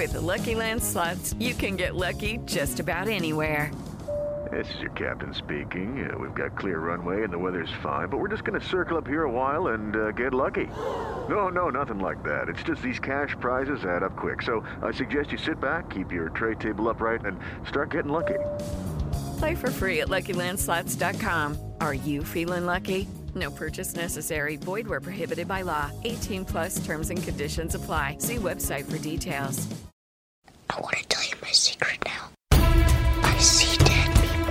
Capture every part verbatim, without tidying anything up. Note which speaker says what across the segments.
Speaker 1: With the Lucky Land Slots, you can get lucky just about anywhere.
Speaker 2: This is your captain speaking. Uh, we've got clear runway and the weather's fine, but we're just going to circle up here a while and uh, get lucky. No, no, nothing like that. It's just these cash prizes add up quick. So I suggest you sit back, keep your tray table upright, and start getting lucky.
Speaker 1: Play for free at Lucky Land Slots dot com. Are you feeling lucky? No purchase necessary. Void where prohibited by law. eighteen plus terms and conditions apply. See website for details.
Speaker 3: I want to tell you my secret now. I see dead people.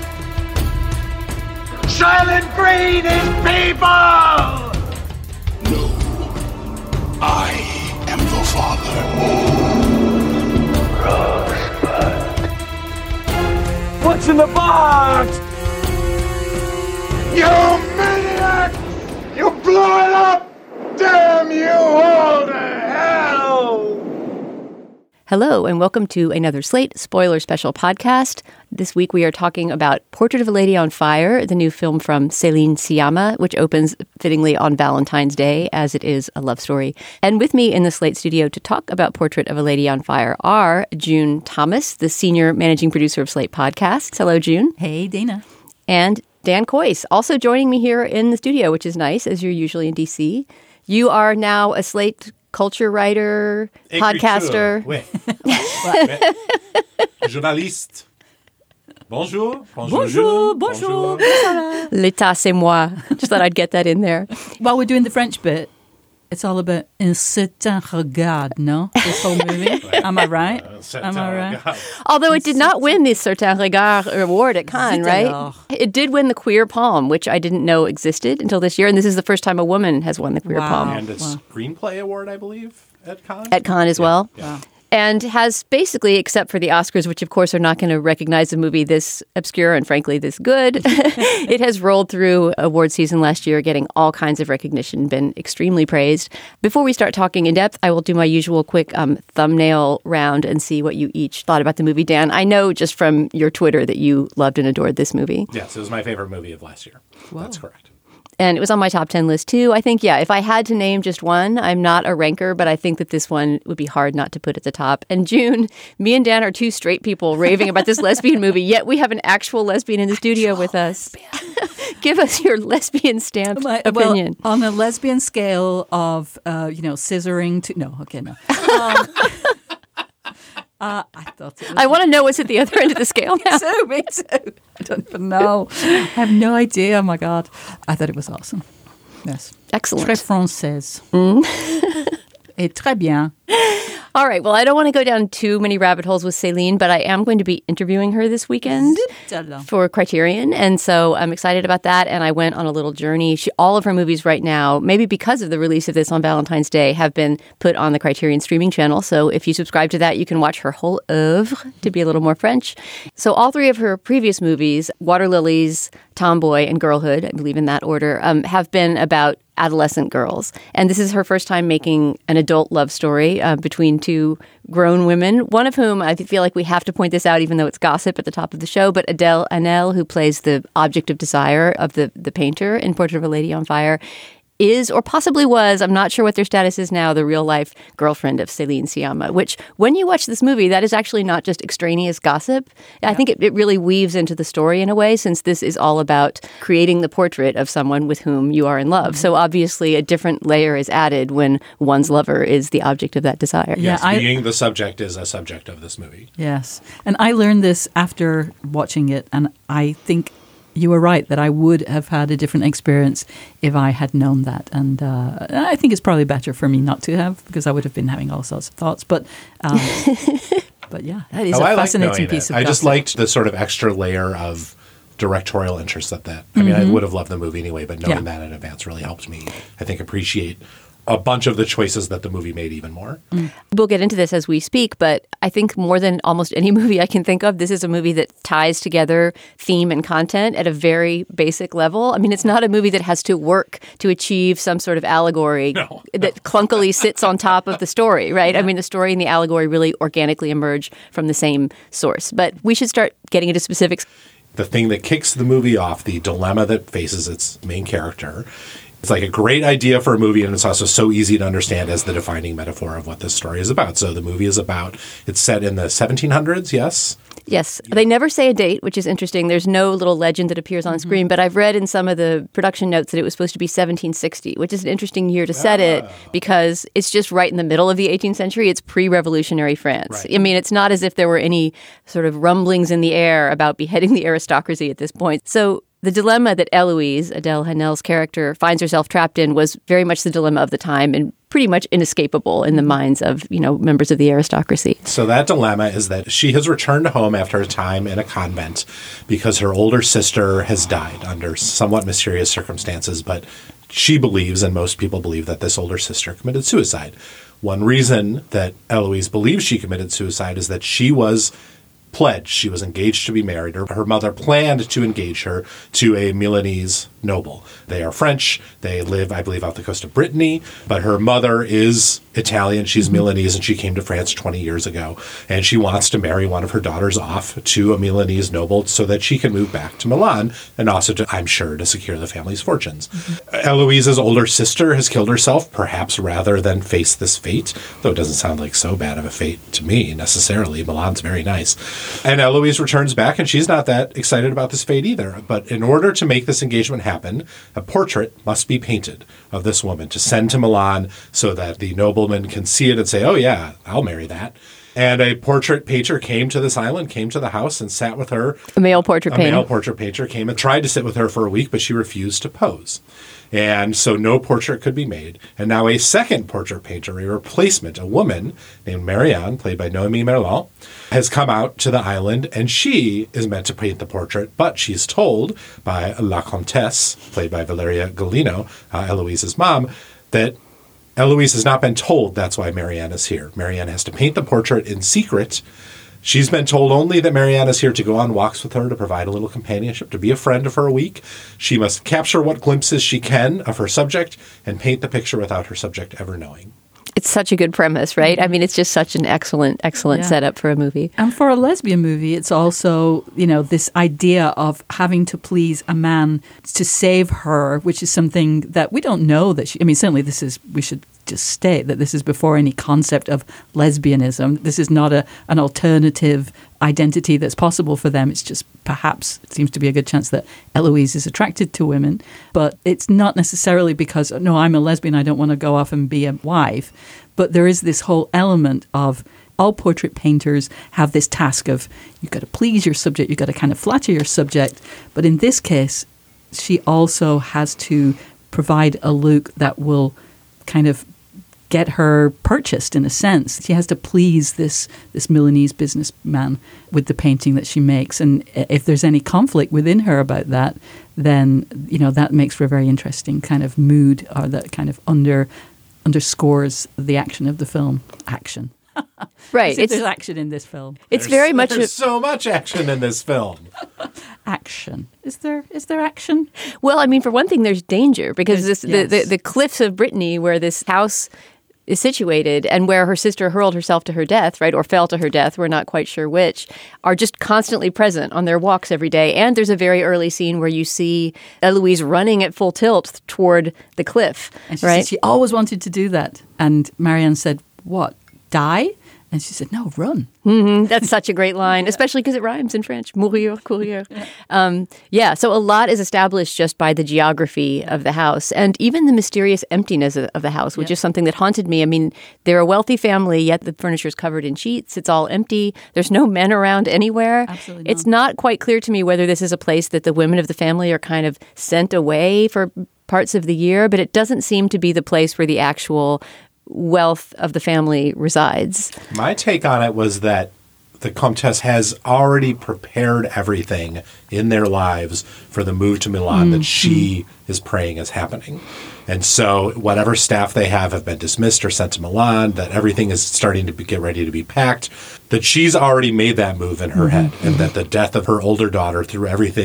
Speaker 4: Silent Green is people!
Speaker 5: No. I am the father.
Speaker 4: Rosebud. What's in the box? You maniac! You blew it up! Damn you all to hell!
Speaker 6: Hello, and welcome to another Slate Spoiler Special podcast. This week we are talking about Portrait of a Lady on Fire, the new film from Céline Sciamma, which opens fittingly on Valentine's Day, as it is a love story. And with me in the Slate studio to talk about Portrait of a Lady on Fire are June Thomas, the senior managing producer of Slate Podcasts. Hello, June.
Speaker 7: Hey, Dana.
Speaker 6: And Dan Coyce, also joining me here in the studio, which is nice, as you're usually in D C. You are now a Slate culture writer, podcaster.
Speaker 8: Oui. Journaliste. Bonjour.
Speaker 7: Bonjour. Bonjour. Bonjour.
Speaker 6: L'état, c'est moi. Just thought I'd get that in there.
Speaker 7: While we're doing the French bit, it's all about un certain regard, no? This whole movie. Am I right? Am I right?
Speaker 6: Although it did not win the Certain Regard award at Cannes, right? It did win the Queer Palm, which I didn't know existed until this year. And this is the first time a woman has won the Queer
Speaker 7: Wow.
Speaker 6: Palm.
Speaker 8: And a
Speaker 7: Wow.
Speaker 8: screenplay award, I believe, at Cannes.
Speaker 6: At Cannes as
Speaker 8: Yeah.
Speaker 6: well.
Speaker 8: Yeah.
Speaker 6: And has basically, except for the Oscars, which of course are not going to recognize a movie this obscure and frankly this good, it has rolled through award season last year, getting all kinds of recognition, been extremely praised. Before we start talking in depth, I will do my usual quick um, thumbnail round and see what you each thought about the movie. Dan, I know just from your Twitter that you loved and adored this movie.
Speaker 8: Yes, it was my favorite movie of last year. Whoa. That's correct.
Speaker 6: And it was on my top ten list, too. I think, yeah, if I had to name just one, I'm not a ranker, but I think that this one would be hard not to put at the top. And June, me and Dan are two straight people raving about this lesbian movie, yet we have an actual lesbian in the studio actual with us. Give us your lesbian stamped
Speaker 7: My,
Speaker 6: opinion.
Speaker 7: Well, on a lesbian scale of, uh, you know, scissoring to... No, okay, no. Um, Uh, I thought it was...
Speaker 6: I want to know what's at the other end of the scale now.
Speaker 7: Me too, me too. I don't even know. I have no idea. Oh, my God. I thought it was awesome. Yes.
Speaker 6: Excellent.
Speaker 7: Très française.
Speaker 6: Mm.
Speaker 7: Et très bien.
Speaker 6: All right. Well, I don't want to go down too many rabbit holes with Céline, but I am going to be interviewing her this weekend for Criterion. And so I'm excited about that. And I went on a little journey. She, all of her movies right now, maybe because of the release of this on Valentine's Day, have been put on the Criterion streaming channel. So if you subscribe to that, you can watch her whole oeuvre, to be a little more French. So all three of her previous movies, Water Lilies, Tomboy, and Girlhood, I believe in that order, um, have been about adolescent girls. And this is her first time making an adult love story uh, between two grown women, one of whom I feel like we have to point this out, even though it's gossip at the top of the show, but Adèle Haenel, who plays the object of desire of the, the painter in Portrait of a Lady on Fire, is, or possibly was, I'm not sure what their status is now, the real-life girlfriend of Céline Sciamma, which, when you watch this movie, that is actually not just extraneous gossip. Yeah. I think it, it really weaves into the story in a way, since this is all about creating the portrait of someone with whom you are in love. Mm-hmm. So obviously a different layer is added when one's lover is the object of that desire.
Speaker 8: Yes,
Speaker 7: yeah, I,
Speaker 8: being the subject is a subject of this movie.
Speaker 7: Yes. And I learned this after watching it, and I think you were right that I would have had a different experience if I had known that. And uh, I think it's probably better for me not to have, because I would have been having all sorts of thoughts. But um, but yeah, that is
Speaker 8: oh,
Speaker 7: a
Speaker 8: I
Speaker 7: fascinating
Speaker 8: like
Speaker 7: piece
Speaker 8: it.
Speaker 7: of
Speaker 8: I just
Speaker 7: gossip.
Speaker 8: liked the sort of extra layer of directorial interest that that. I mean,
Speaker 7: Mm-hmm.
Speaker 8: I would have loved the movie anyway, but knowing
Speaker 7: Yeah.
Speaker 8: that in advance really helped me, I think, appreciate a bunch of the choices that the movie made even more.
Speaker 6: Mm. We'll get into this as we speak, but I think more than almost any movie I can think of, this is a movie that ties together theme and content at a very basic level. I mean, it's not a movie that has to work to achieve some sort of allegory
Speaker 8: no,
Speaker 6: that no. clunkily sits on top of the story, right? Yeah. I mean, the story and the allegory really organically emerge from the same source. But we should start getting into specifics.
Speaker 8: The thing that kicks the movie off, the dilemma that faces its main character, It's like a great idea for a movie, and it's also so easy to understand as the defining metaphor of what this story is about. So the movie is about, it's set in the seventeen hundreds, yes?
Speaker 6: Yes. They never say a date, which is interesting. There's no little legend that appears on screen, but I've read in some of the production notes that it was supposed to be seventeen sixty, which is an interesting year to set it because it's just right in the middle of the eighteenth century. It's pre-revolutionary France. Right. I mean, it's not as if there were any sort of rumblings in the air about beheading the aristocracy at this point. So the dilemma that Eloise, Adele Haenel's character, finds herself trapped in was very much the dilemma of the time and pretty much inescapable in the minds of, you know, members of the aristocracy.
Speaker 8: So that dilemma is that she has returned home after a time in a convent because her older sister has died under somewhat mysterious circumstances, but she believes, and most people believe, that this older sister committed suicide. One reason that Eloise believes she committed suicide is that she was pledged. She was engaged to be married. Her, her mother planned to engage her to a Milanese noble. They are French. They live, I believe, off the coast of Brittany. But her mother is Italian. She's mm-hmm. Milanese, and she came to France twenty years ago. And she wants to marry one of her daughters off to a Milanese noble so that she can move back to Milan and also, to, I'm sure, to secure the family's fortunes. Mm-hmm. Eloise's older sister has killed herself, perhaps rather than face this fate, though it doesn't sound like so bad of a fate to me, necessarily. Milan's very nice. And Eloise returns back, and she's not that excited about this fate either. But in order to make this engagement happen, a portrait must be painted of this woman to send to Milan so that the nobleman can see it and say, oh, yeah, I'll marry that. And a portrait painter came to this island, came to the house and sat with her.
Speaker 6: A male portrait
Speaker 8: a
Speaker 6: painter.
Speaker 8: A male portrait painter came and tried to sit with her for a week, but she refused to pose. And so no portrait could be made. And now a second portrait painter, a replacement, a woman named Marianne, played by Noémie Merlant, has come out to the island, and she is meant to paint the portrait, but she's told by La Comtesse, played by Valeria Golino, uh, Eloise's mom, that Eloise has not been told that's why Marianne is here. Marianne has to paint the portrait in secret. She's been told only that Marianne is here to go on walks with her, to provide a little companionship, to be a friend of her a week. She must capture what glimpses she can of her subject and paint the picture without her subject ever knowing.
Speaker 6: It's such a good premise, right? I mean, it's just such an excellent, excellent yeah. setup for a movie.
Speaker 7: And for a lesbian movie, it's also, you know, this idea of having to please a man to save her, which is something that we don't know that she, I mean, certainly this is, we should just state that this is before any concept of lesbianism. This is not a an alternative identity that's possible for them. It's just perhaps it seems to be a good chance that Eloise is attracted to women, but it's not necessarily because, no, I'm a lesbian, I don't want to go off and be a wife. But there is this whole element of all portrait painters have this task of you've got to please your subject, you've got to kind of flatter your subject. But in this case, she also has to provide a look that will kind of get her purchased in a sense. She has to please this this Milanese businessman with the painting that she makes. And if there's any conflict within her about that, then, you know, that makes for a very interesting kind of mood, or that kind of under underscores the action of the film. Action.
Speaker 6: Right.
Speaker 7: It's, there's action in this film.
Speaker 6: It's
Speaker 8: there's,
Speaker 6: very much
Speaker 8: there's
Speaker 6: a,
Speaker 8: so much action in this film.
Speaker 7: Action. Is there is there action?
Speaker 6: Well, I mean, for one thing, there's danger because
Speaker 7: There's-
Speaker 6: this
Speaker 7: yes.
Speaker 6: the, the the cliffs of Brittany, where this house is situated and where her sister hurled herself to her death, right, or fell to her death, we're not quite sure which, are just constantly present on their walks every day. And there's a very early scene where you see Eloise running at full tilt toward the cliff,
Speaker 7: And she
Speaker 6: right?
Speaker 7: said she always wanted to do that. And Marianne said, what, die? And she said, no, run.
Speaker 6: Mm-hmm. That's such a great line, especially because it rhymes in French. Mourir, courir. Yeah. Um, yeah, so a lot is established just by the geography of the house and even the mysterious emptiness of, of the house, which
Speaker 7: Yeah.
Speaker 6: is something that haunted me. I mean, they're a wealthy family, yet the furniture is covered in sheets. It's all empty. There's no men around anywhere.
Speaker 7: Absolutely
Speaker 6: It's not quite clear to me whether this is a place that the women of the family are kind of sent away for parts of the year, but it doesn't seem to be the place where the actual wealth of the family resides.
Speaker 8: My take on it was that the Comtesse has already prepared everything in their lives for the move to Milan
Speaker 7: Mm-hmm.
Speaker 8: that she is praying is happening. And so whatever staff they have have been dismissed or sent to Milan, that everything is starting to be, get ready to be packed, that she's already made that move in her
Speaker 7: Mm-hmm.
Speaker 8: head, and that the death of her older daughter threw everything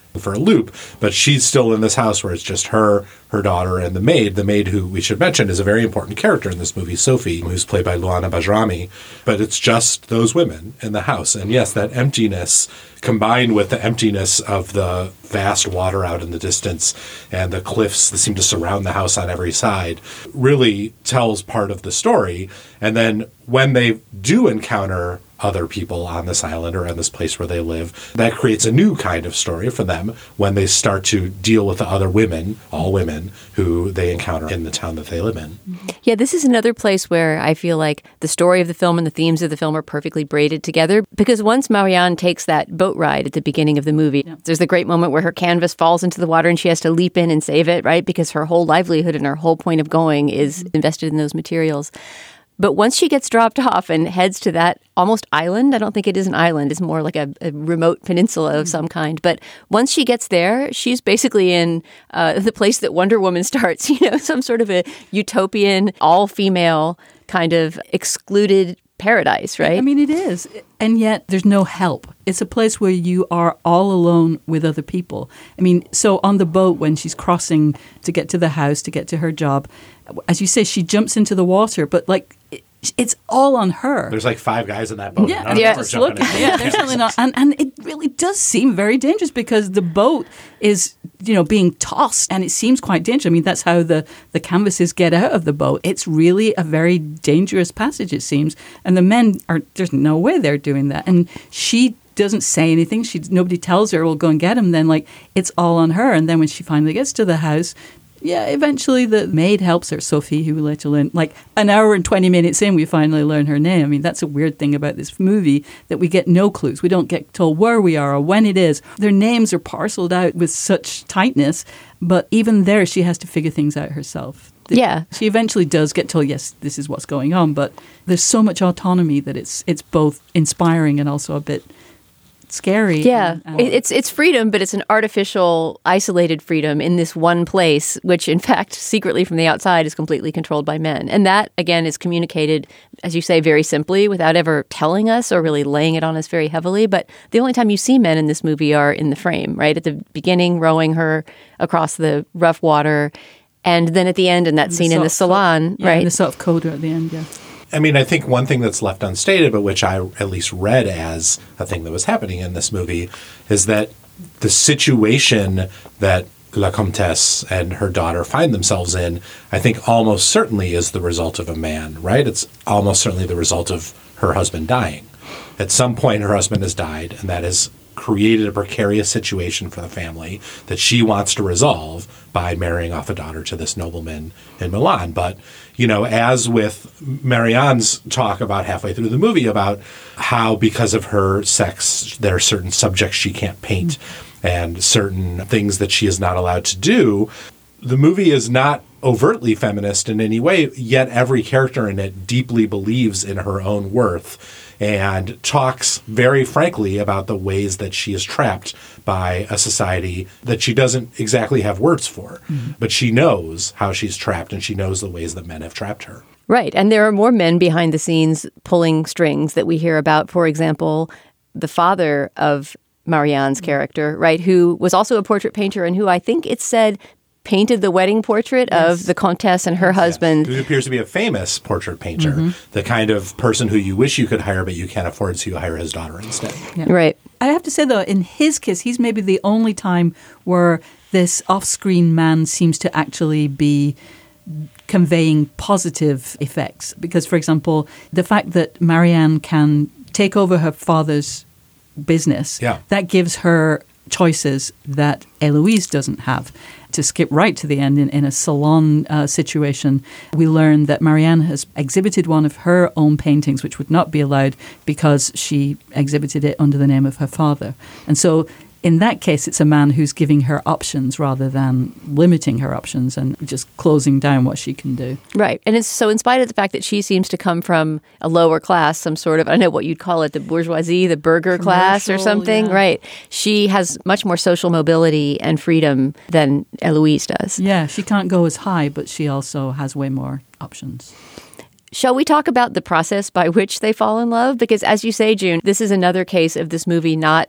Speaker 8: for a loop, but she's still in this house where it's just her, her daughter, and the maid. The maid, who we should mention is a very important character in this movie, Sophie, who's played by Luana Bajrami. But it's just those women in the house. And yes, that emptiness combined with the emptiness of the vast water out in the distance and the cliffs that seem to surround the house on every side really tells part of the story. And then when they do encounter other people on this island or in this place where they live, that creates a new kind of story for them when they start to deal with the other women, all women, who they encounter in the town that they live in.
Speaker 6: Yeah, this is another place where I feel like the story of the film and the themes of the film are perfectly braided together, because once Marianne takes that boat ride at the beginning of the movie, yeah. there's the great moment where her canvas falls into the water and she has to leap in and save it, right? Because her whole livelihood and her whole point of going is mm-hmm. invested in those materials. But once she gets dropped off and heads to that almost island, I don't think it is an island, it's more like a, a remote peninsula of some kind. But once she gets there, she's basically in uh, the place that Wonder Woman starts, you know, some sort of a utopian, all-female kind of excluded paradise, right?
Speaker 7: I mean, it is. And yet there's no help. It's a place where you are all alone with other people. I mean, so on the boat when she's crossing to get to the house, to get to her job, as you say, she jumps into the water, but like it, it's all on her.
Speaker 8: There's like five guys in that boat.
Speaker 7: Yeah, yeah, just look, yeah, they're certainly not. And, and it really does seem very dangerous because the boat is, you know, being tossed and it seems quite dangerous. I mean, that's how the, the canvases get out of the boat. It's really a very dangerous passage, it seems. And the men are, there's no way they're doing that. And she doesn't say anything. She Nobody tells her, well, go and get him. Then, like, it's all on her. And then when she finally gets to the house, yeah, eventually the maid helps her, Sophie, who we later learn. Like an hour and twenty minutes in, we finally learn her name. I mean, that's a weird thing about this movie, that we get no clues. We don't get told where we are or when it is. Their names are parceled out with such tightness, but even there, she has to figure things out herself.
Speaker 6: Yeah.
Speaker 7: She eventually does get told, yes, this is what's going on, but there's so much autonomy that it's it's both inspiring and also a bit scary.
Speaker 6: Yeah,
Speaker 7: and, and
Speaker 6: it's it's freedom, but it's an artificial, isolated freedom in this one place, which in fact, secretly from the outside is completely controlled by men. And that, again, is communicated, as you say, very simply without ever telling us or really laying it on us very heavily. But the only time you see men in this movie are in the frame, right? At the beginning, rowing her across the rough water. And then at the end, in that
Speaker 7: and
Speaker 6: scene in the salon,
Speaker 7: yeah,
Speaker 6: right?
Speaker 7: And the sort of coda at the end, yeah.
Speaker 8: I mean, I think one thing that's left unstated, but which I at least read as a thing that was happening in this movie, is that the situation that La Comtesse and her daughter find themselves in, I think almost certainly is the result of a man, right? It's almost certainly the result of her husband dying. At some point, her husband has died, and that has created a precarious situation for the family that she wants to resolve by marrying off a daughter to this nobleman in Milan. But, you know, as with Marianne's talk about halfway through the movie about how because of her sex, there are certain subjects she can't paint mm-hmm. and certain things that she is not allowed to do, the movie is not overtly feminist in any way, yet every character in it deeply believes in her own worth and talks very frankly about the ways that she is trapped by a society that she doesn't exactly have words for. Mm-hmm. But she knows how she's trapped, and she knows the ways that men have trapped her.
Speaker 6: Right. And there are more men behind the scenes pulling strings that we hear about. For example, the father of Marianne's character, right, who was also a portrait painter and who I think it's said painted the wedding portrait yes. of the Comtesse and her yes. husband.
Speaker 8: Who appears to be a famous portrait painter, mm-hmm. the kind of person who you wish you could hire, but you can't afford, so you hire his daughter instead.
Speaker 6: Yeah. Right.
Speaker 7: I have to say, though, in his case, he's maybe the only time where this off-screen man seems to actually be conveying positive effects. Because, for example, the fact that Marianne can take over her father's business,
Speaker 8: yeah.
Speaker 7: that gives her choices that Eloise doesn't have. To skip right to the end, in, in a salon uh, situation, we learn that Marianne has exhibited one of her own paintings, which would not be allowed because she exhibited it under the name of her father. And so in that case, it's a man who's giving her options rather than limiting her options and just closing down what she can do.
Speaker 6: Right. And it's so in spite of the fact that she seems to come from a lower class, some sort of, I don't know what you'd call it, the bourgeoisie, the burger class or something,
Speaker 7: yeah.
Speaker 6: right? She has much more social mobility and freedom than Eloise does.
Speaker 7: Yeah, she can't go as high, but she also has way more options.
Speaker 6: Shall we talk about the process by which they fall in love? Because as you say, June, this is another case of this movie not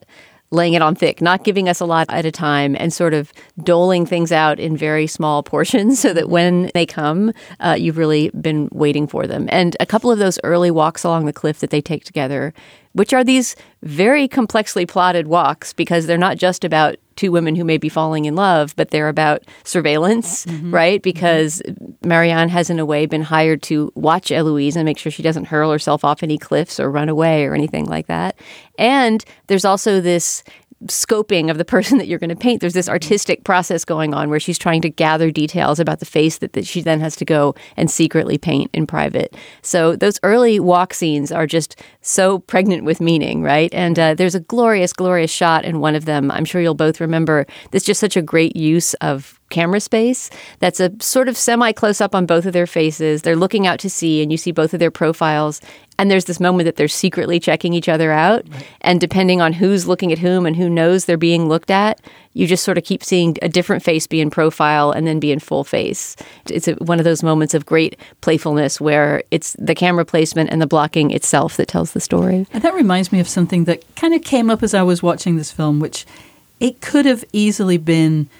Speaker 6: laying it on thick, not giving us a lot at a time, and sort of doling things out in very small portions so that when they come, uh, you've really been waiting for them. And a couple of those early walks along the cliff that they take together, which are these very complexly plotted walks because they're not just about two women who may be falling in love, but they're about surveillance, mm-hmm. right? Because mm-hmm. Marianne has in a way been hired to watch Eloise and make sure she doesn't hurl herself off any cliffs or run away or anything like that. And there's also this scoping of the person that you're going to paint. There's this artistic process going on where she's trying to gather details about the face that, that she then has to go and secretly paint in private. So those early walk scenes are just so pregnant with meaning, right? And uh, there's a glorious, glorious shot in one of them. I'm sure you'll both remember. There's just such a great use of camera space that's a sort of semi-close-up on both of their faces. They're looking out to sea, and you see both of their profiles. And there's this moment that they're secretly checking each other out. Right. And depending on who's looking at whom and who knows they're being looked at, you just sort of keep seeing a different face be in profile and then be in full face. It's a, one of those moments of great playfulness where it's the camera placement and the blocking itself that tells the story.
Speaker 7: And that reminds me of something that kind of came up as I was watching this film, which it could have easily been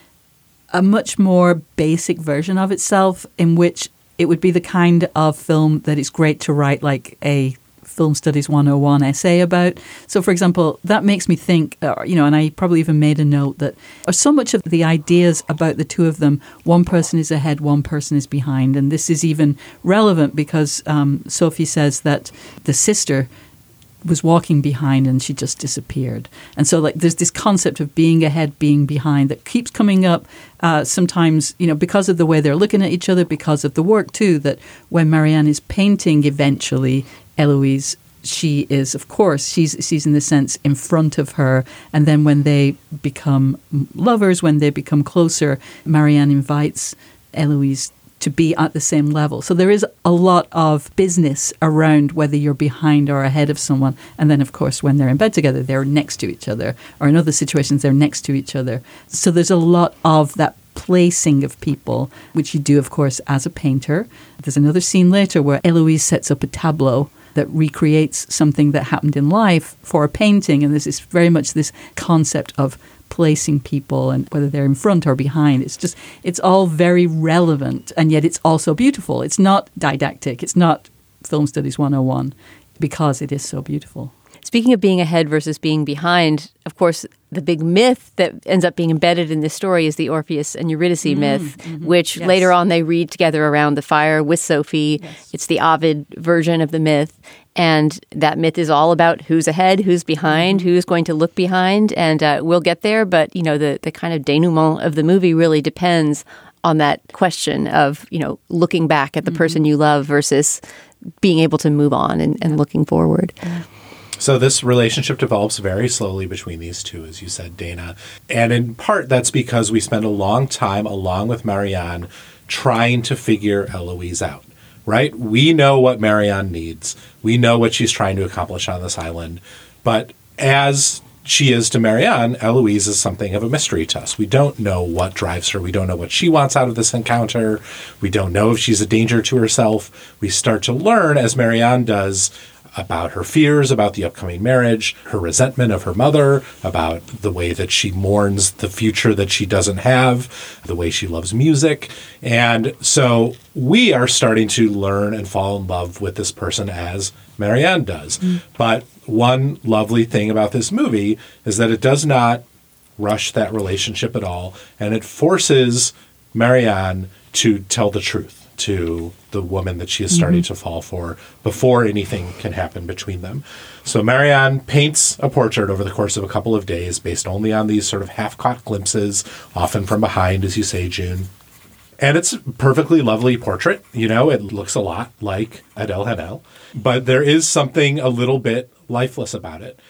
Speaker 7: a much more basic version of itself, in which it would be the kind of film that it's great to write like a Film Studies one oh one essay about. So, for example, that makes me think, uh, you know, and I probably even made a note that uh, so much of the ideas about the two of them, one person is ahead, one person is behind. And this is even relevant because um, Sophie says that the sister was walking behind and she just disappeared. And so like there's this concept of being ahead, being behind that keeps coming up uh, sometimes, you know, because of the way they're looking at each other, because of the work too, that when Marianne is painting eventually Eloise, she is, of course, she's, she's in the sense in front of her. And then when they become lovers, when they become closer, Marianne invites Eloise to be at the same level. So there is a lot of business around whether you're behind or ahead of someone. And then, of course, when they're in bed together, they're next to each other. Or in other situations, they're next to each other. So there's a lot of that placing of people, which you do, of course, as a painter. There's another scene later where Eloise sets up a tableau that recreates something that happened in life for a painting. And this is very much this concept of placing people and whether they're in front or behind. It's just, it's all very relevant, and yet it's also beautiful. It's not didactic. It's not Film Studies one oh one because it is so beautiful.
Speaker 6: Speaking of being ahead versus being behind, of course, the big myth that ends up being embedded in this story is the Orpheus and Eurydice mm, myth, mm-hmm. which yes. later on they read together around the fire with Sophie. Yes. It's the Ovid version of the myth. And that myth is all about who's ahead, who's behind, mm-hmm. who's going to look behind. And uh, we'll get there. But, you know, the, the kind of denouement of the movie really depends on that question of, you know, looking back at the mm-hmm. person you love versus being able to move on and, and looking forward. Yeah.
Speaker 8: So this relationship develops very slowly between these two, as you said, Dana. And in part, that's because we spend a long time, along with Marianne, trying to figure Eloise out, right? We know what Marianne needs. We know what she's trying to accomplish on this island. But as she is to Marianne, Eloise is something of a mystery to us. We don't know what drives her. We don't know what she wants out of this encounter. We don't know if she's a danger to herself. We start to learn, as Marianne does, about her fears, about the upcoming marriage, her resentment of her mother, about the way that she mourns the future that she doesn't have, the way she loves music. And so we are starting to learn and fall in love with this person as Marianne does. Mm. But one lovely thing about this movie is that it does not rush that relationship at all, and it forces Marianne to tell the truth to the woman that she is starting mm-hmm. to fall for before anything can happen between them. So Marianne paints a portrait over the course of a couple of days based only on these sort of half-caught glimpses, often from behind, as you say, June. And it's a perfectly lovely portrait. You know, it looks a lot like Adele Haenel, but there is something a little bit lifeless about it.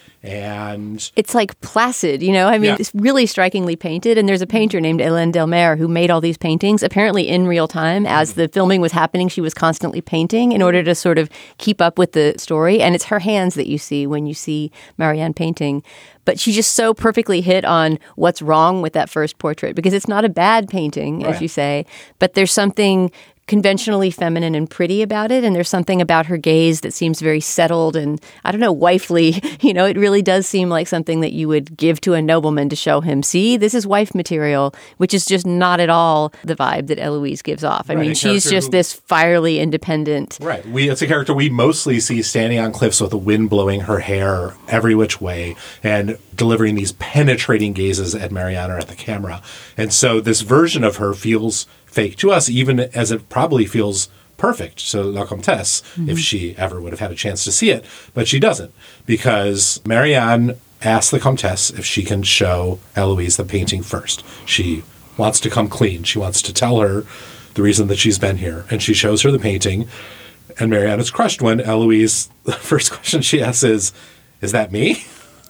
Speaker 8: And
Speaker 6: it's like placid, you know, I mean, yeah. It's really strikingly painted. And there's a painter named Hélène Delmer who made all these paintings, apparently in real time. As the filming was happening, she was constantly painting in order to sort of keep up with the story. And it's her hands that you see when you see Marianne painting. But she just so perfectly hit on what's wrong with that first portrait, because it's not a bad painting, right. as you say, but there's something conventionally feminine and pretty about it. And there's something about her gaze that seems very settled and, I don't know, wifely. You know, it really does seem like something that you would give to a nobleman to show him, see, this is wife material, which is just not at all the vibe that Eloise gives off. I
Speaker 8: right,
Speaker 6: mean, she's just who, this fierily independent.
Speaker 8: Right. We, it's a character we mostly see standing on cliffs with the wind blowing her hair every which way and delivering these penetrating gazes at Marianne or at the camera. And so this version of her feels fake to us, even as it probably feels perfect to La Comtesse, mm-hmm. if she ever would have had a chance to see it. But she doesn't, because Marianne asks the Comtesse if she can show Eloise the painting first. She wants to come clean. She wants to tell her the reason that she's been here. And she shows her the painting, and Marianne is crushed when Eloise, the first question she asks is, is that me?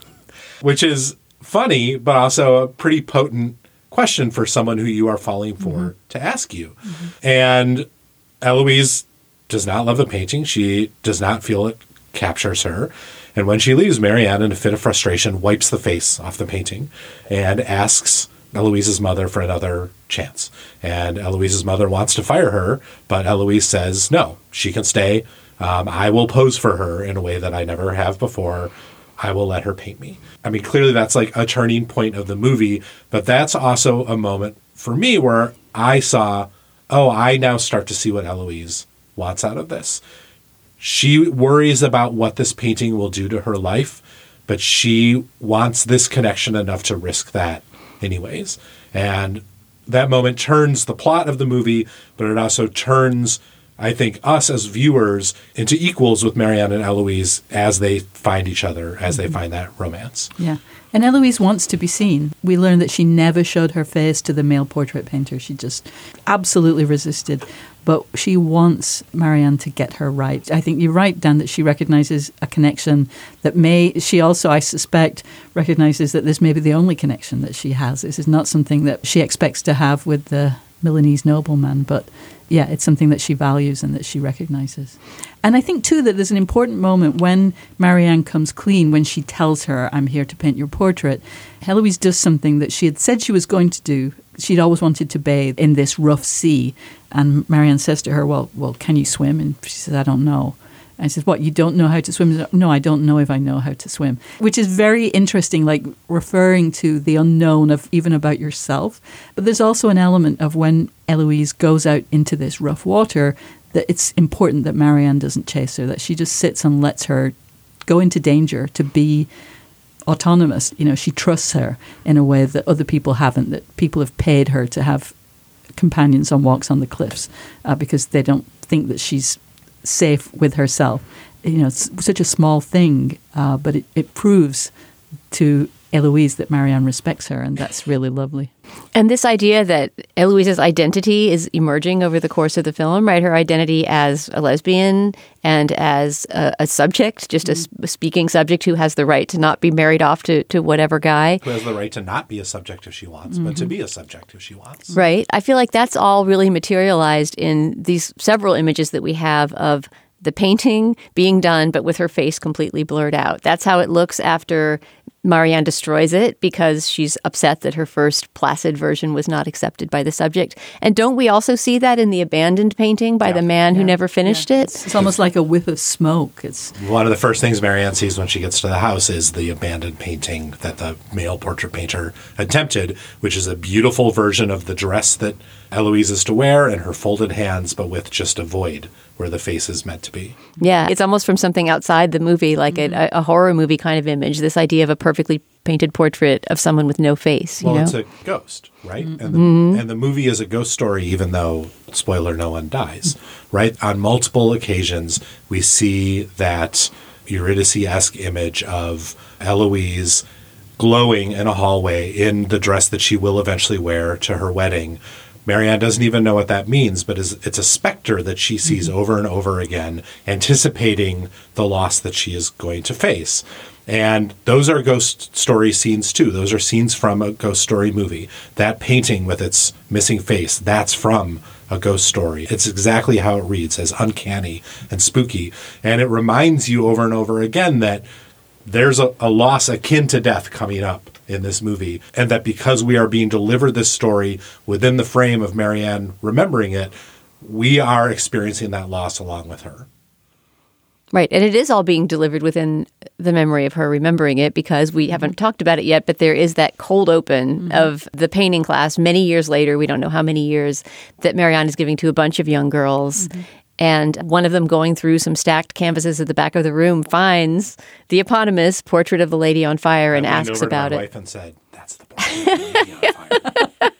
Speaker 8: Which is funny, but also a pretty potent question for someone who you are falling for mm-hmm. to ask you. Mm-hmm. And Eloise does not love the painting. She does not feel it captures her. And when she leaves, Marianne, in a fit of frustration, wipes the face off the painting and asks Eloise's mother for another chance. And Eloise's mother wants to fire her, but Eloise says, no, she can stay. Um, I will pose for her in a way that I never have before. I will let her paint me. I mean, clearly that's like a turning point of the movie, but that's also a moment for me where I saw, oh, I now start to see what Eloise wants out of this. She worries about what this painting will do to her life, but she wants this connection enough to risk that anyways. And that moment turns the plot of the movie, but it also turns, I think, us as viewers into equals with Marianne and Eloise as they find each other, as they find that romance.
Speaker 7: Yeah. And Eloise wants to be seen. We learn that she never showed her face to the male portrait painter. She just absolutely resisted. But she wants Marianne to get her right. I think you're right, Dan, that she recognizes a connection that may, she also, I suspect, recognizes that this may be the only connection that she has. This is not something that she expects to have with the Milanese nobleman, but yeah, it's something that she values and that she recognizes. And I think, too, that there's an important moment when Marianne comes clean, when she tells her, I'm here to paint your portrait. Eloise does something that she had said she was going to do. She'd always wanted to bathe in this rough sea. And Marianne says to her, well, well, can you swim? And she says, I don't know. And I said, what, you don't know how to swim? No, I don't know if I know how to swim. Which is very interesting, like referring to the unknown of even about yourself. But there's also an element of when Eloise goes out into this rough water, that it's important that Marianne doesn't chase her, that she just sits and lets her go into danger to be autonomous. You know, she trusts her in a way that other people haven't, that people have paid her to have companions on walks on the cliffs uh, because they don't think that she's safe with herself. You know, it's such a small thing, uh, but it, it proves to Eloise that Marianne respects her, and that's really lovely.
Speaker 6: And this idea that Eloise's identity is emerging over the course of the film, right? Her identity as a lesbian and as a, a subject, just mm-hmm. a, a speaking subject who has the right to not be married off to, to whatever guy.
Speaker 8: Who has the right to not be a subject if she wants, mm-hmm. but to be a subject if she wants.
Speaker 6: Right. I feel like that's all really materialized in these several images that we have of the painting being done, but with her face completely blurred out. That's how it looks after Marianne destroys it because she's upset that her first placid version was not accepted by the subject. And don't we also see that in the abandoned painting by yeah. the man yeah. who never finished yeah. it?
Speaker 7: It's, it's almost like a whiff of smoke. It's
Speaker 8: one of the first things Marianne sees when she gets to the house is the abandoned painting that the male portrait painter attempted, which is a beautiful version of the dress that Eloise is to wear and her folded hands, but with just a void where the face is meant to be.
Speaker 6: Yeah, it's almost from something outside the movie, like mm-hmm. a, a horror movie kind of image, this idea of a perfectly painted portrait of someone with no face. You
Speaker 8: well,
Speaker 6: know?
Speaker 8: It's a ghost, right?
Speaker 6: Mm-hmm.
Speaker 8: And, the, mm-hmm. and the movie is a ghost story, even though, spoiler, no one dies, mm-hmm. right? On multiple occasions, we see that Eurydice-esque image of Eloise glowing in a hallway in the dress that she will eventually wear to her wedding. Marianne doesn't even know what that means, but it's a specter that she sees mm-hmm. over and over again, anticipating the loss that she is going to face. And those are ghost story scenes, too. Those are scenes from a ghost story movie. That painting with its missing face, that's from a ghost story. It's exactly how it reads, as uncanny and spooky. And it reminds you over and over again that there's a, a loss akin to death coming up in this movie, and that because we are being delivered this story within the frame of Marianne remembering it, we are experiencing that loss along with her.
Speaker 6: Right. And it is all being delivered within the memory of her remembering it, because we haven't talked about it yet, but there is that cold open mm-hmm. of the painting class many years later, we don't know how many years, that Marianne is giving to a bunch of young girls. Mm-hmm. And one of them, going through some stacked canvases at the back of the room, finds the eponymous Portrait of the Lady on Fire and
Speaker 8: I
Speaker 6: asks about
Speaker 8: my
Speaker 6: it.
Speaker 8: Wife and said, "That's the Portrait of the Lady on Fire."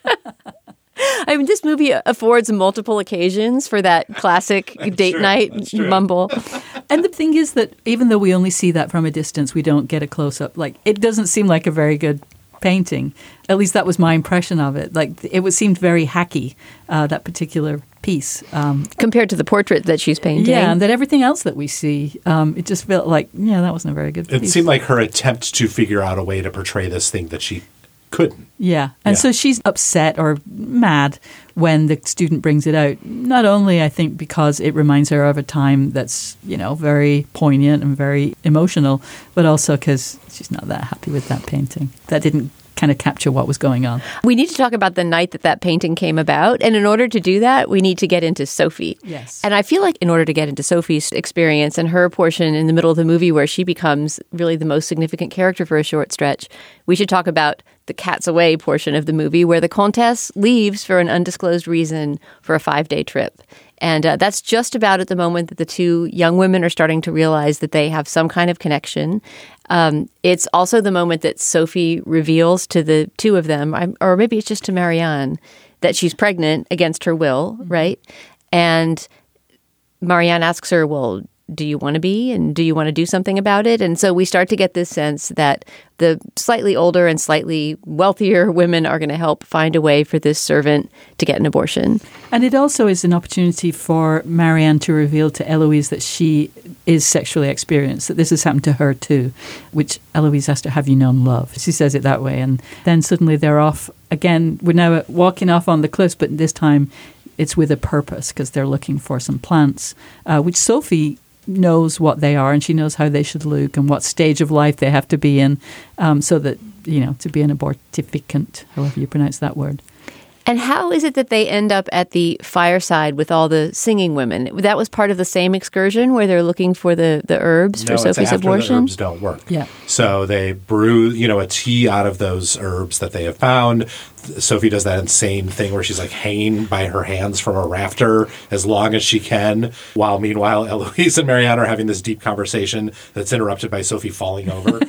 Speaker 6: I mean, this movie affords multiple occasions for that classic date
Speaker 8: true.
Speaker 6: night mumble.
Speaker 7: And the thing is that even though we only see that from a distance, we don't get a close-up. Like, it doesn't seem like a very good painting. At least that was my impression of it. Like, it was, seemed very hacky, uh, that particular piece. Um,
Speaker 6: Compared to the portrait that she's painting.
Speaker 7: Yeah, and that everything else that we see, um, it just felt like, yeah, that wasn't a very good piece.
Speaker 8: It seemed like her attempt to figure out a way to portray this thing that she couldn't.
Speaker 7: Yeah. And
Speaker 8: yeah.
Speaker 7: so she's upset or mad when the student brings it out. Not only, I think, because it reminds her of a time that's, you know, very poignant and very emotional, but also because she's not that happy with that painting. That didn't kind of capture what was going on.
Speaker 6: We need to talk about the night that that painting came about. And in order to do that, we need to get into Sophie.
Speaker 7: Yes.
Speaker 6: And I feel like in order to get into Sophie's experience and her portion in the middle of the movie where she becomes really the most significant character for a short stretch, we should talk about the Cat's Away portion of the movie where the Comtesse leaves for an undisclosed reason for a five-day trip. And uh, that's just about at the moment that the two young women are starting to realize that they have some kind of connection. Um, it's also the moment that Sophie reveals to the two of them, or maybe it's just to Marianne, that she's pregnant against her will, right? And Marianne asks her, well, do you want to be, and do you want to do something about it? And so we start to get this sense that the slightly older and slightly wealthier women are going to help find a way for this servant to get an abortion.
Speaker 7: And it also is an opportunity for Marianne to reveal to Eloise that she is sexually experienced, that this has happened to her too, which Eloise asks her, have you known love? She says it that way. And then suddenly they're off again. We're now walking off on the cliffs, but this time it's with a purpose because they're looking for some plants, uh, which Sophie knows what they are, and she knows how they should look and what stage of life they have to be in, um, so that, you know, to be an abortificant, however you pronounce that word.
Speaker 6: And how is it that they end up at the fireside with all the singing women? That was part of the same excursion where they're looking for the, the herbs
Speaker 8: no,
Speaker 6: for Sophie's
Speaker 8: after
Speaker 6: abortion?
Speaker 8: The herbs don't work.
Speaker 7: Yeah.
Speaker 8: So they brew, you know, a tea out of those herbs that they have found. Sophie does that insane thing where she's like hanging by her hands from a rafter as long as she can, while meanwhile Eloise and Marianne are having this deep conversation that's interrupted by Sophie falling over.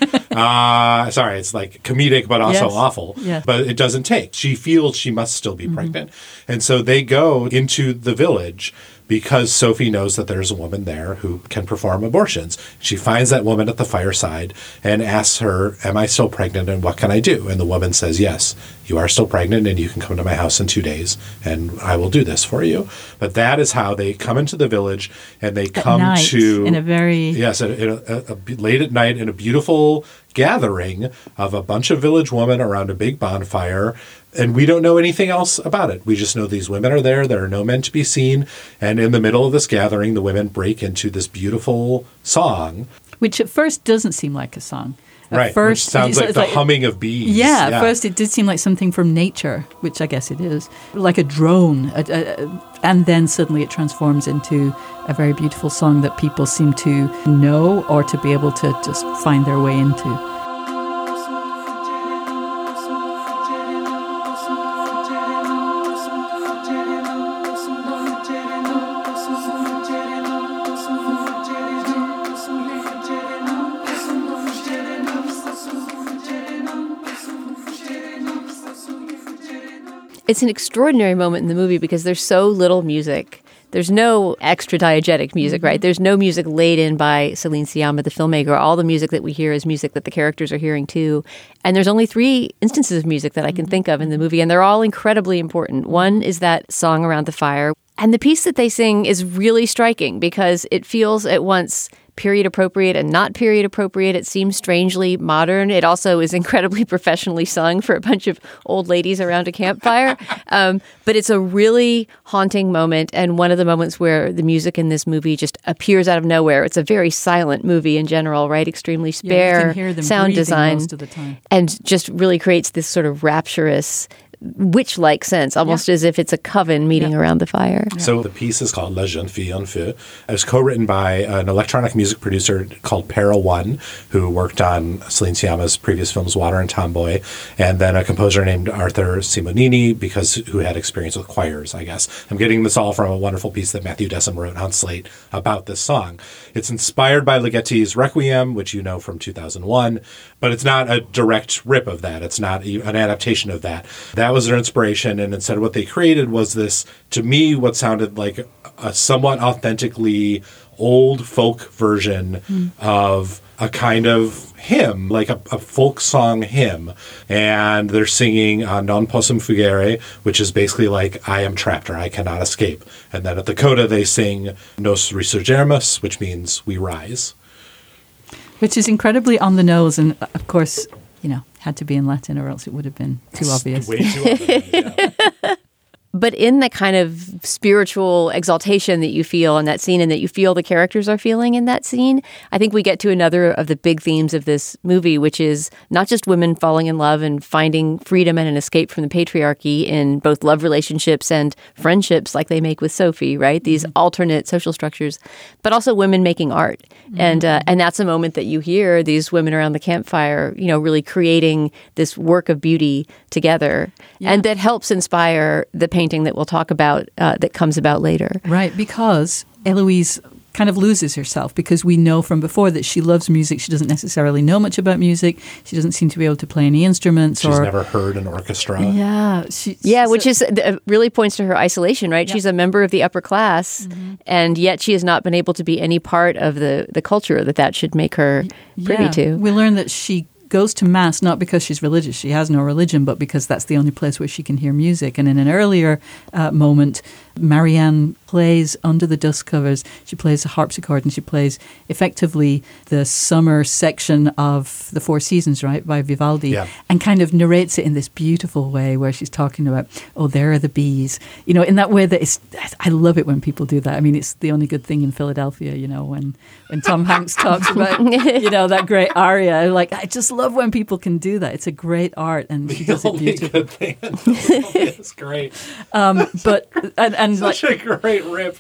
Speaker 8: uh, sorry, it's like comedic but also
Speaker 7: yes.
Speaker 8: awful.
Speaker 7: Yes.
Speaker 8: But it doesn't take. She feels she must still be mm-hmm. pregnant. And so they go into the village because Sophie knows that there's a woman there who can perform abortions. She finds that woman at the fireside and asks her, am I still pregnant and what can I do? And the woman says, yes, you are still pregnant and you can come to my house in two days and I will do this for you. But that is how they come into the village and they
Speaker 7: at
Speaker 8: come
Speaker 7: night,
Speaker 8: to...
Speaker 7: in a very...
Speaker 8: Yes, a, a, a, a, late at night in a beautiful gathering of a bunch of village women around a big bonfire. And we don't know anything else about it. We just know these women are there. There are no men to be seen. And in the middle of this gathering, the women break into this beautiful song.
Speaker 7: Which at first doesn't seem like a song. At
Speaker 8: right.
Speaker 7: First,
Speaker 8: which sounds like the like, humming of bees.
Speaker 7: Yeah,
Speaker 8: yeah.
Speaker 7: At first it did seem like something from nature, which I guess it is. Like a drone. A, a, a, and then suddenly it transforms into a very beautiful song that people seem to know or to be able to just find their way into.
Speaker 6: It's an extraordinary moment in the movie because there's so little music. There's no extra diegetic music, mm-hmm. right? There's no music laid in by Celine Sciamma, the filmmaker. All the music that we hear is music that the characters are hearing too. And there's only three instances of music that I can mm-hmm. think of in the movie, and they're all incredibly important. One is that song around the fire. And the piece that they sing is really striking because it feels at once period appropriate and not period appropriate. It seems strangely modern. It also is incredibly professionally sung for a bunch of old ladies around a campfire. Um, but it's a really haunting moment, and one of the moments where the music in this movie just appears out of nowhere. It's a very silent movie in general, right? Extremely spare
Speaker 7: yeah, you can hear them
Speaker 6: sound design,
Speaker 7: most of the time.
Speaker 6: and just really creates this sort of rapturous witch-like sense, almost
Speaker 7: Yeah.
Speaker 6: as if it's a coven meeting
Speaker 7: Yeah.
Speaker 6: around the fire.
Speaker 8: So the piece is called La Jeune Fille en Feu. It was co-written by an electronic music producer called Para One, who worked on Celine Sciamma's previous films Water and Tomboy, and then a composer named Arthur Simonini, because who had experience with choirs, I guess. I'm getting this all from a wonderful piece that Matthew Dessem wrote on Slate about this song. It's inspired by Ligeti's Requiem, which you know from two thousand one, but it's not a direct rip of that. It's not an adaptation of that. That was their inspiration, and instead what they created was this, to me, what sounded like a somewhat authentically old folk version mm. of a kind of hymn, like a, a folk song hymn. And they're singing uh, Non Possum Fugere, which is basically like, I am trapped, or I cannot escape. And then at the coda, they sing Nos Resurgermus, which means we rise.
Speaker 7: Which is incredibly on the nose, and of course, you know, had to be in Latin or else it would have been too obvious.
Speaker 8: Way too obvious, yeah.
Speaker 6: But in the kind of spiritual exaltation that you feel in that scene and that you feel the characters are feeling in that scene, I think we get to another of the big themes of this movie, which is not just women falling in love and finding freedom and an escape from the patriarchy in both love relationships and friendships like they make with Sophie, right? These mm-hmm. alternate social structures, but also women making art. Mm-hmm. And uh, and that's a moment that you hear these women around the campfire, you know, really creating this work of beauty together. Yeah. And that helps inspire the painting that we'll talk about uh, that comes about later.
Speaker 7: Right, because Eloise kind of loses herself, because we know from before that she loves music. She doesn't necessarily know much about music. She doesn't seem to be able to play any instruments.
Speaker 8: She's
Speaker 7: or,
Speaker 8: never heard an orchestra.
Speaker 7: Yeah. She,
Speaker 6: yeah,
Speaker 7: so,
Speaker 6: which is uh, really points to her isolation, right?
Speaker 7: Yeah.
Speaker 6: She's a member of the upper class, mm-hmm. and yet she has not been able to be any part of the, the culture that that should make her privy
Speaker 7: yeah.
Speaker 6: to.
Speaker 7: We learn that she goes to Mass not because she's religious. She has no religion, but because that's the only place where she can hear music. And in an earlier uh, moment, Marianne plays Under the Dust Covers. She plays the harpsichord, and she plays effectively the summer section of The Four Seasons, right, by Vivaldi,
Speaker 8: yeah.
Speaker 7: and kind of narrates it in this beautiful way where she's talking about, oh, there are the bees. You know, in that way that it's, I love it when people do that. I mean, it's the only good thing in Philadelphia, you know, when, when Tom Hanks talks about, you know, that great aria. Like, I just love when people can do that. It's a great art, and she does it beautifully.
Speaker 8: Good thing. It's great.
Speaker 7: Um, but and, and
Speaker 8: such
Speaker 7: like,
Speaker 8: a great rip.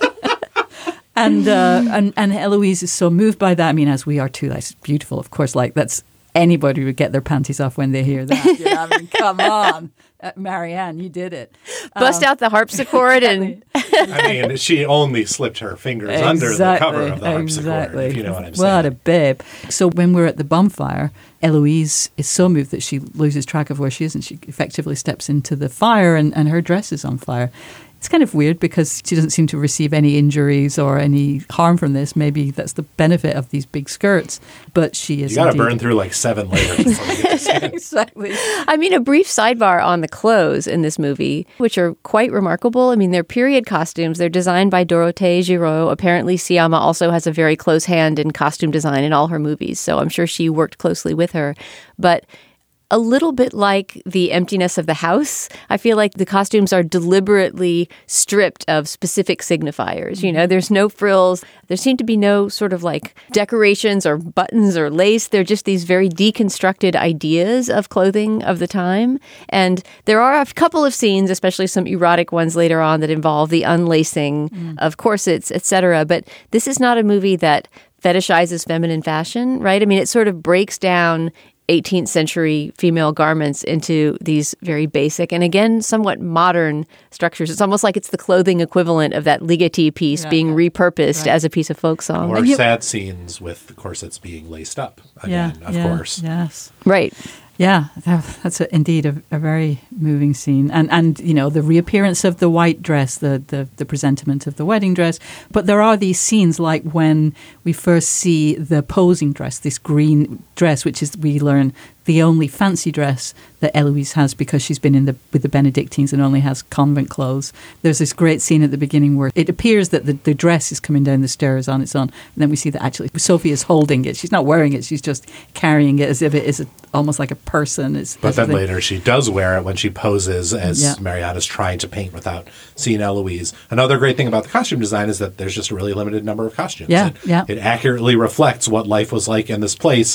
Speaker 7: and uh, and and Eloise is so moved by that. I mean, as we are too. That's beautiful, of course. Like that's anybody would get their panties off when they hear that. You know, I mean, come on, uh, Marianne, you did it.
Speaker 6: Bust
Speaker 7: um,
Speaker 6: out the harpsichord and.
Speaker 8: I mean, she only slipped her fingers
Speaker 7: exactly,
Speaker 8: under the cover of the harpsichord,
Speaker 7: exactly.
Speaker 8: if you know what I'm
Speaker 7: What
Speaker 8: saying.
Speaker 7: a babe. So when we're at the bonfire, Eloise is so moved that she loses track of where she is, and she effectively steps into the fire, and, and her dress is on fire. It's kind of weird because she doesn't seem to receive any injuries or any harm from this. Maybe that's the benefit of these big skirts, but she is.
Speaker 8: You got to
Speaker 7: indeed.
Speaker 8: burn through like seven layers before you get to skin.
Speaker 7: Exactly.
Speaker 6: I mean, a brief sidebar on the clothes in this movie, which are quite remarkable. I mean, they're period costumes. They're designed by Dorothée Giraud. Apparently, Sciamma also has a very close hand in costume design in all her movies, so I'm sure she worked closely with her. But a little bit like the emptiness of the house, I feel like the costumes are deliberately stripped of specific signifiers. You know, there's no frills. There seem to be no sort of like decorations or buttons or lace. They're just these very deconstructed ideas of clothing of the time. And there are a couple of scenes, especially some erotic ones later on, that involve the unlacing mm. of corsets, et cetera. But this is not a movie that fetishizes feminine fashion, right? I mean, it sort of breaks down eighteenth century female garments into these very basic and, again, somewhat modern structures. It's almost like it's the clothing equivalent of that Ligeti piece yeah, being yeah. repurposed right. as a piece of folk song.
Speaker 8: Or
Speaker 6: you,
Speaker 8: sad scenes with the corsets being laced up, again,
Speaker 7: yeah,
Speaker 8: of
Speaker 7: yeah,
Speaker 8: course.
Speaker 7: Yes.
Speaker 6: Right.
Speaker 7: Yeah, that's a, indeed a, a very moving scene. And, and you know, the reappearance of the white dress, the, the, the presentiment of the wedding dress. But there are these scenes like when we first see the posing dress, this green dress, which is, we learn, the only fancy dress that Eloise has because she's been in the with the Benedictines and only has convent clothes. There's this great scene at the beginning where it appears that the, the dress is coming down the stairs on its own. And then we see that actually Sophie is holding it. She's not wearing it. She's just carrying it as if it is a, almost like a person. It's,
Speaker 8: but then later she does wear it when she poses as
Speaker 7: yeah.
Speaker 8: Marianne is trying to paint without seeing Eloise. Another great thing about the costume design is that there's just a really limited number of costumes.
Speaker 7: Yeah,
Speaker 8: it,
Speaker 7: yeah.
Speaker 8: it accurately reflects what life was like in this place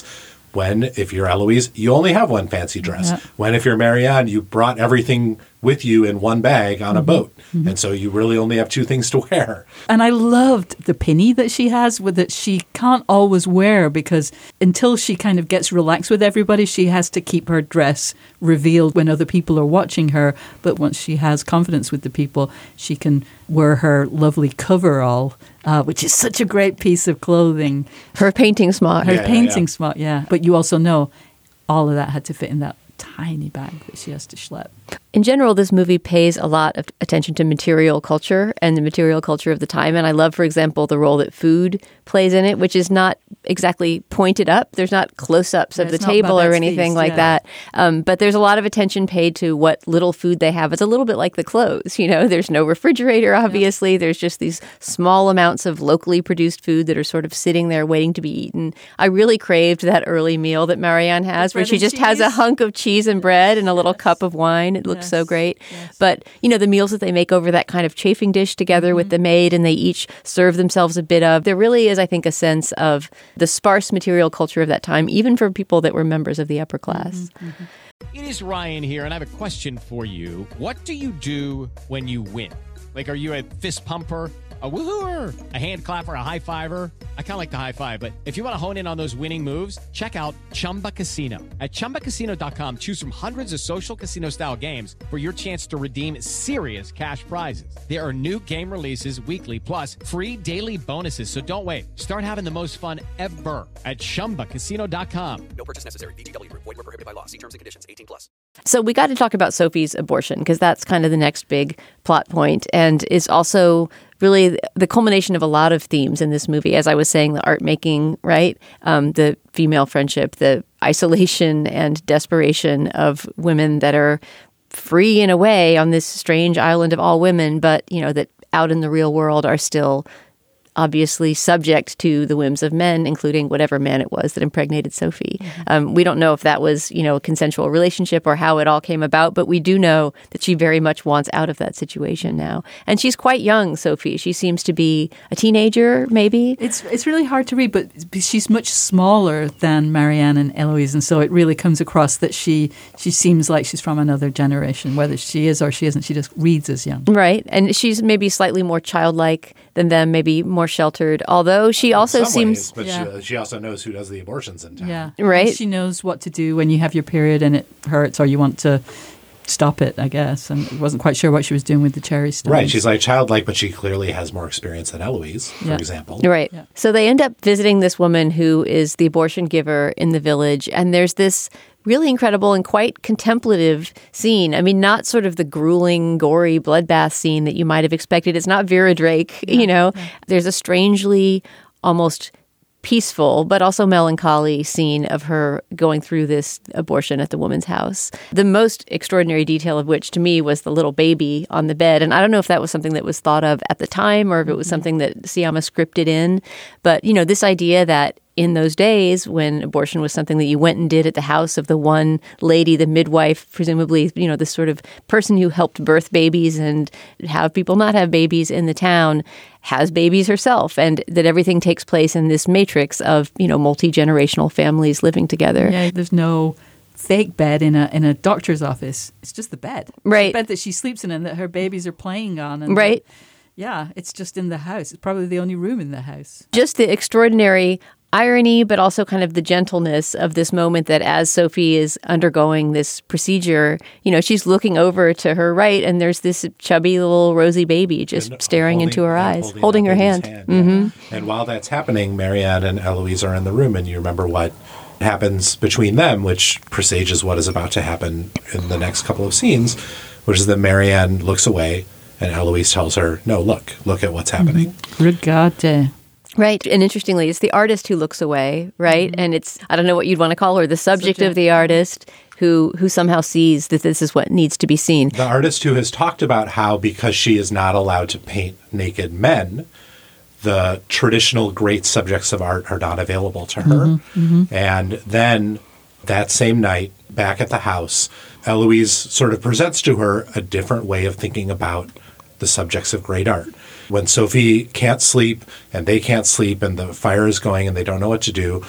Speaker 8: When, if you're Eloise, you only have one fancy dress.
Speaker 7: Yeah.
Speaker 8: When, if you're Marianne, you brought everything with you in one bag on a boat. Mm-hmm. And so you really only have two things to wear.
Speaker 7: And I loved the pinny that she has with that she can't always wear because until she kind of gets relaxed with everybody, she has to keep her dress revealed when other people are watching her. But once she has confidence with the people, she can wear her lovely coverall, uh, which is such a great piece of clothing.
Speaker 6: Her painting smock.
Speaker 7: Her
Speaker 8: Yeah, yeah,
Speaker 7: painting
Speaker 8: yeah.
Speaker 7: smock, yeah. But you also know all of that had to fit in that tiny bag that she has to schlep.
Speaker 6: In general, this movie pays a lot of attention to material culture and the material culture of the time. And I love, for example, the role that food plays in it, which is not exactly pointed up. There's not close-ups of
Speaker 7: Yeah,
Speaker 6: the
Speaker 7: it's not
Speaker 6: table or
Speaker 7: Babette's
Speaker 6: anything
Speaker 7: Feast,
Speaker 6: like
Speaker 7: yeah.
Speaker 6: that. Um, but there's a lot of attention paid to what little food they have. It's a little bit like the clothes, you know. There's no refrigerator, obviously. There's just these small amounts of locally produced food that are sort of sitting there waiting to be eaten. I really craved that early meal that Marianne has, where
Speaker 7: bread
Speaker 6: she
Speaker 7: and
Speaker 6: just has a
Speaker 7: cheese.
Speaker 6: hunk of cheese and bread and a little cup of wine. It looks so
Speaker 7: Yes.
Speaker 6: great.
Speaker 7: Yes.
Speaker 6: But, you know, the meals that they make over that kind of chafing dish together with the maid and they each serve themselves a bit of, there really is, I think, a sense of the sparse material culture of that time, even for people that were members of the upper class.
Speaker 9: It is Ryan here, and I have a question for you. What do you do when you win? Like, are you a fist pumper? A woohooer, a hand clapper, a high fiver. I kind of like the high five, but if you want to hone in on those winning moves, check out Chumba Casino. At chumba casino dot com, choose from hundreds of social casino style games for your chance to redeem serious cash prizes. There are new game releases weekly, plus free daily bonuses. So don't wait. Start having the most fun ever at chumba casino dot com.
Speaker 10: No purchase necessary. V G W Group. Void where prohibited by law. See terms and conditions. eighteen plus.
Speaker 6: So we got to talk about Sophie's abortion because that's kind of the next big plot point and is also really the culmination of a lot of themes in this movie. As I was saying, the art making, right? Um, the female friendship, the isolation and desperation of women that are free in a way on this strange island of all women, but, you know, that out in the real world are still obviously subject to the whims of men, including whatever man it was that impregnated Sophie. Mm-hmm. Um, we don't know if that was, you know, a consensual relationship or how it all came about, but we do know that she very much wants out of that situation now. And she's quite young, Sophie. She seems to be a teenager, maybe.
Speaker 7: It's it's really hard to read, but she's much smaller than Marianne and Eloise, and so it really comes across that she she seems like she's from another generation. Whether she is or she isn't, she just reads as young.
Speaker 6: Right. And she's maybe slightly more childlike than them, maybe more sheltered, although she also
Speaker 8: in some
Speaker 6: seems...
Speaker 8: ways, but
Speaker 7: Yeah.
Speaker 8: she, she also knows who does the abortions in town.
Speaker 7: Yeah.
Speaker 6: Right.
Speaker 7: She knows what to do when you have your period and it hurts or you want to stop it, I guess. And wasn't quite sure what she was doing with the cherry stones.
Speaker 8: Right. She's like childlike, but she clearly has more experience than Eloise, for
Speaker 7: Yeah.
Speaker 8: example.
Speaker 6: Right.
Speaker 7: Yeah.
Speaker 6: So they end up visiting this woman who is the abortion giver in the village. And there's this really incredible and quite contemplative scene. I mean, not sort of the grueling, gory bloodbath scene that you might have expected. It's not Vera Drake, you know. There's a strangely almost peaceful but also melancholy scene of her going through this abortion at the woman's house. The most extraordinary detail of which to me was the little baby on the bed. And I don't know if that was something that was thought of at the time or if it was something that Siama scripted in. But, you know, this idea that in those days when abortion was something that you went and did at the house of the one lady, the midwife, presumably, you know, this sort of person who helped birth babies and have people not have babies in the town, has babies herself, and that everything takes place in this matrix of, you know, multi-generational families living together.
Speaker 7: Yeah, there's no fake bed in a in a doctor's office. It's just the bed. It's
Speaker 6: Right.
Speaker 7: the bed that she sleeps in and that her babies are playing on. And
Speaker 6: Right.
Speaker 7: yeah, it's just in the house. It's probably the only room in the house.
Speaker 6: Just the extraordinary irony, but also kind of the gentleness of this moment that as Sophie is undergoing this procedure, you know, she's looking over to her right and there's this chubby little rosy baby just
Speaker 8: And
Speaker 6: staring
Speaker 8: holding-
Speaker 6: into her
Speaker 8: and
Speaker 6: eyes, holding
Speaker 8: that
Speaker 6: her
Speaker 8: baby's
Speaker 6: hand.
Speaker 8: yeah.
Speaker 6: Mm-hmm.
Speaker 8: And while that's happening, Marianne and Eloise are in the room, and you remember what happens between them, which presages what is about to happen in the next couple of scenes, which is that Marianne looks away and Eloise tells her, no, look, look at what's happening.
Speaker 7: Regardez.
Speaker 6: Right. And interestingly, it's the artist who looks away, right?
Speaker 7: Mm-hmm.
Speaker 6: And it's, I don't know what you'd want to call her, the subject,
Speaker 7: Subject.
Speaker 6: of the artist who who somehow sees that this is what needs to be seen.
Speaker 8: The artist who has talked about how because she is not allowed to paint naked men, the traditional great subjects of art are not available to her.
Speaker 7: Mm-hmm, mm-hmm.
Speaker 8: And then that same night, back at the house, Eloise sort of presents to her a different way of thinking about the subjects of great art. When Sophie can't sleep and they can't sleep and the fire is going and they don't know what to do,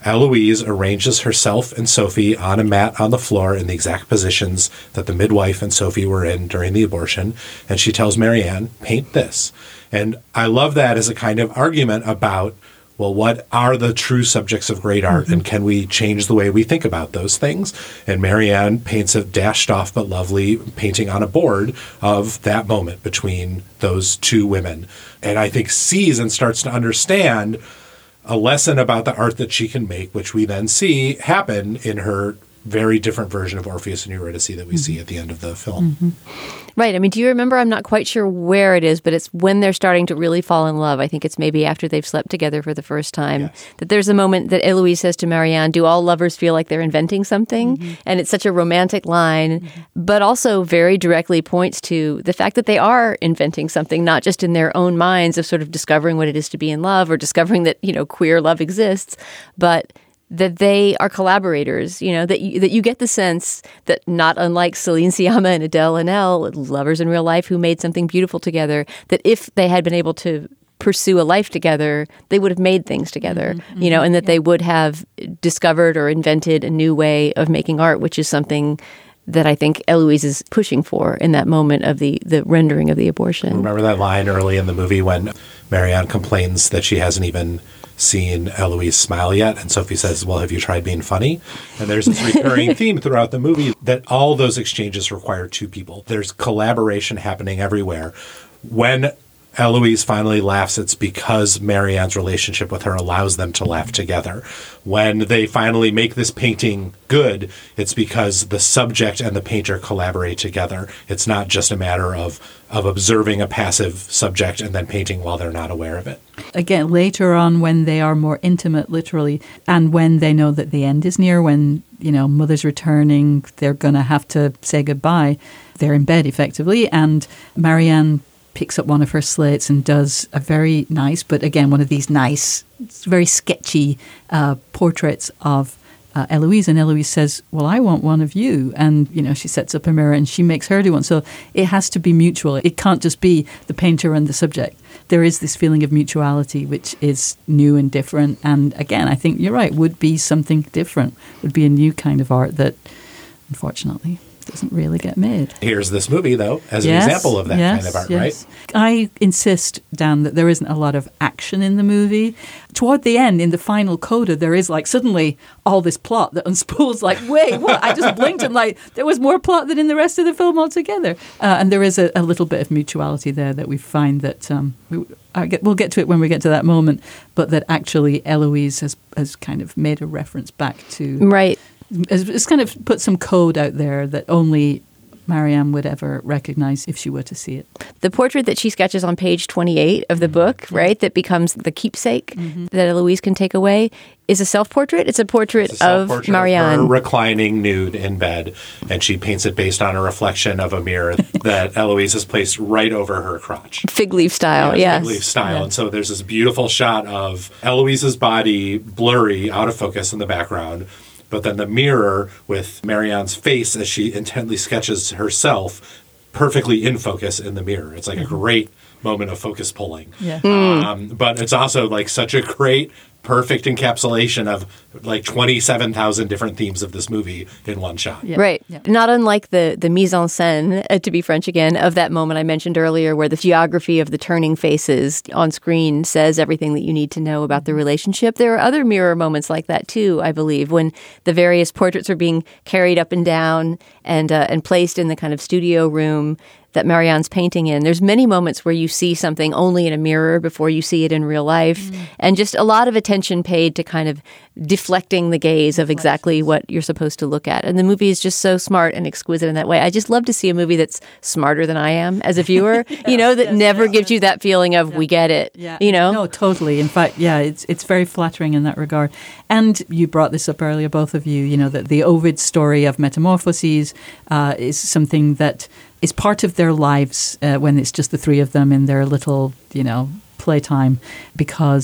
Speaker 8: Eloise arranges herself and Sophie on a mat on the floor in the exact positions that the midwife and Sophie were in during the abortion. And she tells Marianne, paint this. And I love that as a kind of argument about, well, what are the true subjects of great art, mm-hmm. and can we change the way we think about those things? And Marianne paints a dashed off but lovely painting on a board of that moment between those two women. And I think sees and starts to understand a lesson about the art that she can make, which we then see happen in her very different version of Orpheus and Eurydice that we mm-hmm. see at the end of the film.
Speaker 6: Mm-hmm. Right. I mean, do you remember? I'm not quite sure where it is, but it's when they're starting to really fall in love. I think it's maybe after they've slept together for the first time. Yes. That there's a moment that Eloise says to Marianne, do all lovers feel like they're inventing something? Mm-hmm. And it's such a romantic line, mm-hmm. but also very directly points to the fact that they are inventing something, not just in their own minds of sort of discovering what it is to be in love or discovering that, you know, queer love exists, but that they are collaborators, you know, that you, that you get the sense that not unlike Celine Sciamma and Adele and Elle, lovers in real life who made something beautiful together, that if they had been able to pursue a life together, they would have made things together, mm-hmm, you know, and that yeah. they would have discovered or invented a new way of making art, which is something that I think Eloise is pushing for in that moment of the, the rendering of the abortion.
Speaker 8: Remember that line early in the movie when Marianne complains that she hasn't even seen Eloise smile yet, and Sophie says, well, have you tried being funny? And there's this recurring theme throughout the movie that all those exchanges require two people. There's collaboration happening everywhere. When Eloise finally laughs, it's because Marianne's relationship with her allows them to laugh together. When they finally make this painting good, it's because the subject and the painter collaborate together. It's not just a matter of, of observing a passive subject and then painting while they're not aware of it.
Speaker 7: Again, later on when they are more intimate, literally, and when they know that the end is near, when, you know, mother's returning, they're going to have to say goodbye, they're in bed effectively, and Marianne picks up one of her slates and does a very nice, but again, one of these nice, very sketchy uh, portraits of uh, Eloise. And Eloise says, well, I want one of you. And, you know, she sets up a mirror and she makes her do one. So it has to be mutual. It can't just be the painter and the subject. There is this feeling of mutuality, which is new and different. And again, I think you're right, would be something different, would be a new kind of art that, unfortunately, doesn't really get made.
Speaker 8: Here's this movie, though, as
Speaker 7: yes,
Speaker 8: an example of that
Speaker 7: yes,
Speaker 8: kind of art,
Speaker 7: yes.
Speaker 8: right?
Speaker 7: I insist, Dan, that there isn't a lot of action in the movie. Toward the end, in the final coda, there is like suddenly all this plot that unspools like, wait, what? I just blinked and like, there was more plot than in the rest of the film altogether. Uh, and there is a, a little bit of mutuality there that we find that, um, we, I get, we'll get to it when we get to that moment, but that actually Eloise has, has kind of made a reference back to...
Speaker 6: Right.
Speaker 7: It's kind of put some code out there that only Marianne would ever recognize if she were to see it.
Speaker 6: The portrait that she sketches on page twenty-eight of the mm-hmm. book, right, that becomes the keepsake mm-hmm. that Eloise can take away, is a self-portrait. It's a portrait,
Speaker 8: it's a self-portrait
Speaker 6: of Marianne.
Speaker 8: Of her reclining nude in bed, and she paints it based on a reflection of a mirror that Eloise has placed right over her crotch.
Speaker 6: Fig leaf style,
Speaker 8: yeah,
Speaker 6: yes.
Speaker 8: Fig leaf style.
Speaker 6: Yeah.
Speaker 8: And so there's this beautiful shot of Eloise's body blurry, out of focus in the background, but then the mirror with Marianne's face as she intently sketches herself perfectly in focus in the mirror. It's like mm-hmm. a great moment of focus pulling.
Speaker 7: Yeah.
Speaker 6: Mm.
Speaker 8: Um, but it's also like such a great, perfect encapsulation of like twenty-seven thousand different themes of this movie in one shot.
Speaker 6: Yeah. Right. Yeah. Not unlike the, the mise en scène, uh, to be French again, of that moment I mentioned earlier where the geography of the turning faces on screen says everything that you need to know about the relationship. There are other mirror moments like that too, I believe, when the various portraits are being carried up and down and uh, and placed in the kind of studio room that Marianne's painting in. There's many moments where you see something only in a mirror before you see it in real life. Mm. And just a lot of attention paid to kind of deflecting the gaze of exactly what you're supposed to look at. And the movie is just so smart and exquisite in that way. I just love to see a movie that's smarter than I am as a viewer, yes, you know, that yes, never yes, gives yes. you that feeling of, yeah. we get it,
Speaker 7: yeah.
Speaker 6: you know?
Speaker 7: No, totally. In fact, yeah, it's it's very flattering in that regard. And you brought this up earlier, both of you, you know, that the Ovid story of Metamorphoses uh, is something that is part of their lives uh, when it's just the three of them in their little, you know, playtime, because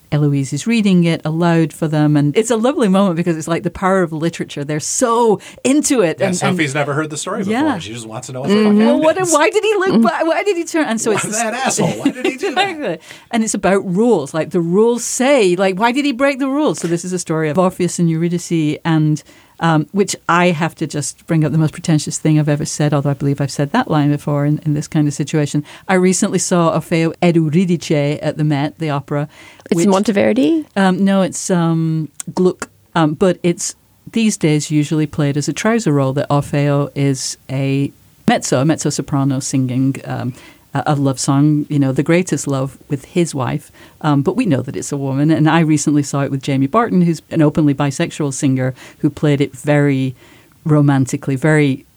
Speaker 7: Eloise is reading it aloud for them, and it's a lovely moment because it's like the power of literature. They're so into it.
Speaker 8: Yeah,
Speaker 7: and,
Speaker 8: Sophie's
Speaker 7: and,
Speaker 8: never heard the story before.
Speaker 7: Yeah.
Speaker 8: She just wants to know what the
Speaker 7: mm-hmm.
Speaker 8: fuck
Speaker 7: well, what,
Speaker 8: happens.
Speaker 7: why did he look back? Why did he turn? And so
Speaker 8: why
Speaker 7: it's
Speaker 8: that asshole? Why did he do that?
Speaker 7: And it's about rules. Like the rules say, like, why did he break the rules? So this is a story of Orpheus and Eurydice, and um, which I have to just bring up the most pretentious thing I've ever said, although I believe I've said that line before in, in this kind of situation. I recently saw Orfeo ed Eurydice at the Met, the opera.
Speaker 6: It's
Speaker 7: which,
Speaker 6: Monteverdi?
Speaker 7: Um, no, it's um, Gluck. Um, but it's these days usually played as a trouser role, that Orfeo is a mezzo, a mezzo-soprano singing um, a love song, you know, the greatest love with his wife. Um, but we know that it's a woman. And I recently saw it with Jamie Barton, who's an openly bisexual singer who played it very romantically, very,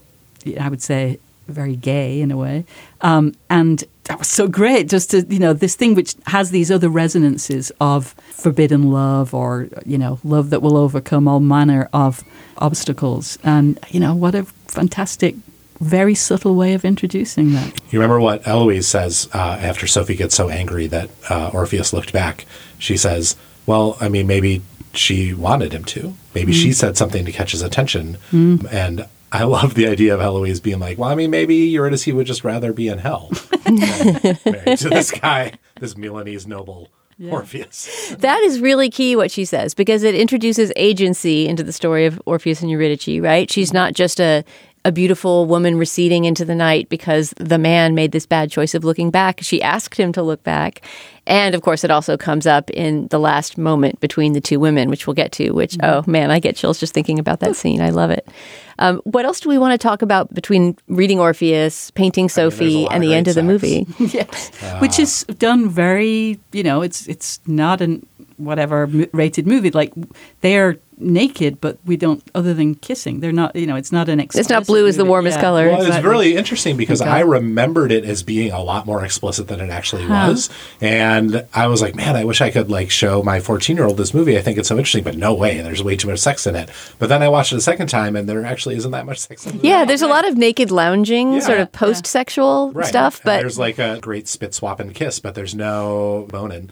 Speaker 7: I would say, very gay in a way. Um, and that was so great, just to, you know, this thing which has these other resonances of forbidden love, or, you know, love that will overcome all manner of obstacles. And, you know, what a fantastic, very subtle way of introducing that.
Speaker 8: You remember what Eloise says uh, after Sophie gets so angry that uh, Orpheus looked back? She says, well, I mean, maybe she wanted him to. Maybe mm. she said something to catch his attention. Mm. And I love the idea of Eloise being like, well, I mean, maybe Eurydice would just rather be in hell than married to this guy, this Milanese noble. Yeah. Orpheus.
Speaker 6: That is really key, what she says, because it introduces agency into the story of Orpheus and Eurydice, right? She's not just a a beautiful woman receding into the night because the man made this bad choice of looking back. She asked him to look back. And, of course, it also comes up in the last moment between the two women, which we'll get to, which, mm-hmm. oh, man, I get chills just thinking about that scene. I love it. Um, what else do we want to talk about between reading Orpheus, painting Sophie, I mean, and the end of sex. the movie?
Speaker 7: Yes. Uh, which is done very, you know, it's it's not an whatever rated movie. Like, they're naked, but we don't, other than kissing, they're not, you know, it's not an explicit
Speaker 6: It's not blue is the warmest
Speaker 7: yeah.
Speaker 6: color.
Speaker 8: Well, it's
Speaker 7: exactly.
Speaker 8: really interesting because I remembered it as being a lot more explicit than it actually huh. was. And I was like, man, I wish I could like show my fourteen-year-old this movie. I think it's so interesting, but no way. There's way too much sex in it. But then I watched it a second time and there actually isn't that much sex in it.
Speaker 6: Yeah, there's a lot of naked lounging,
Speaker 8: yeah.
Speaker 6: sort of post-sexual
Speaker 8: right.
Speaker 6: stuff.
Speaker 8: And
Speaker 6: But
Speaker 8: there's like a great spit swap and kiss, but there's no boning.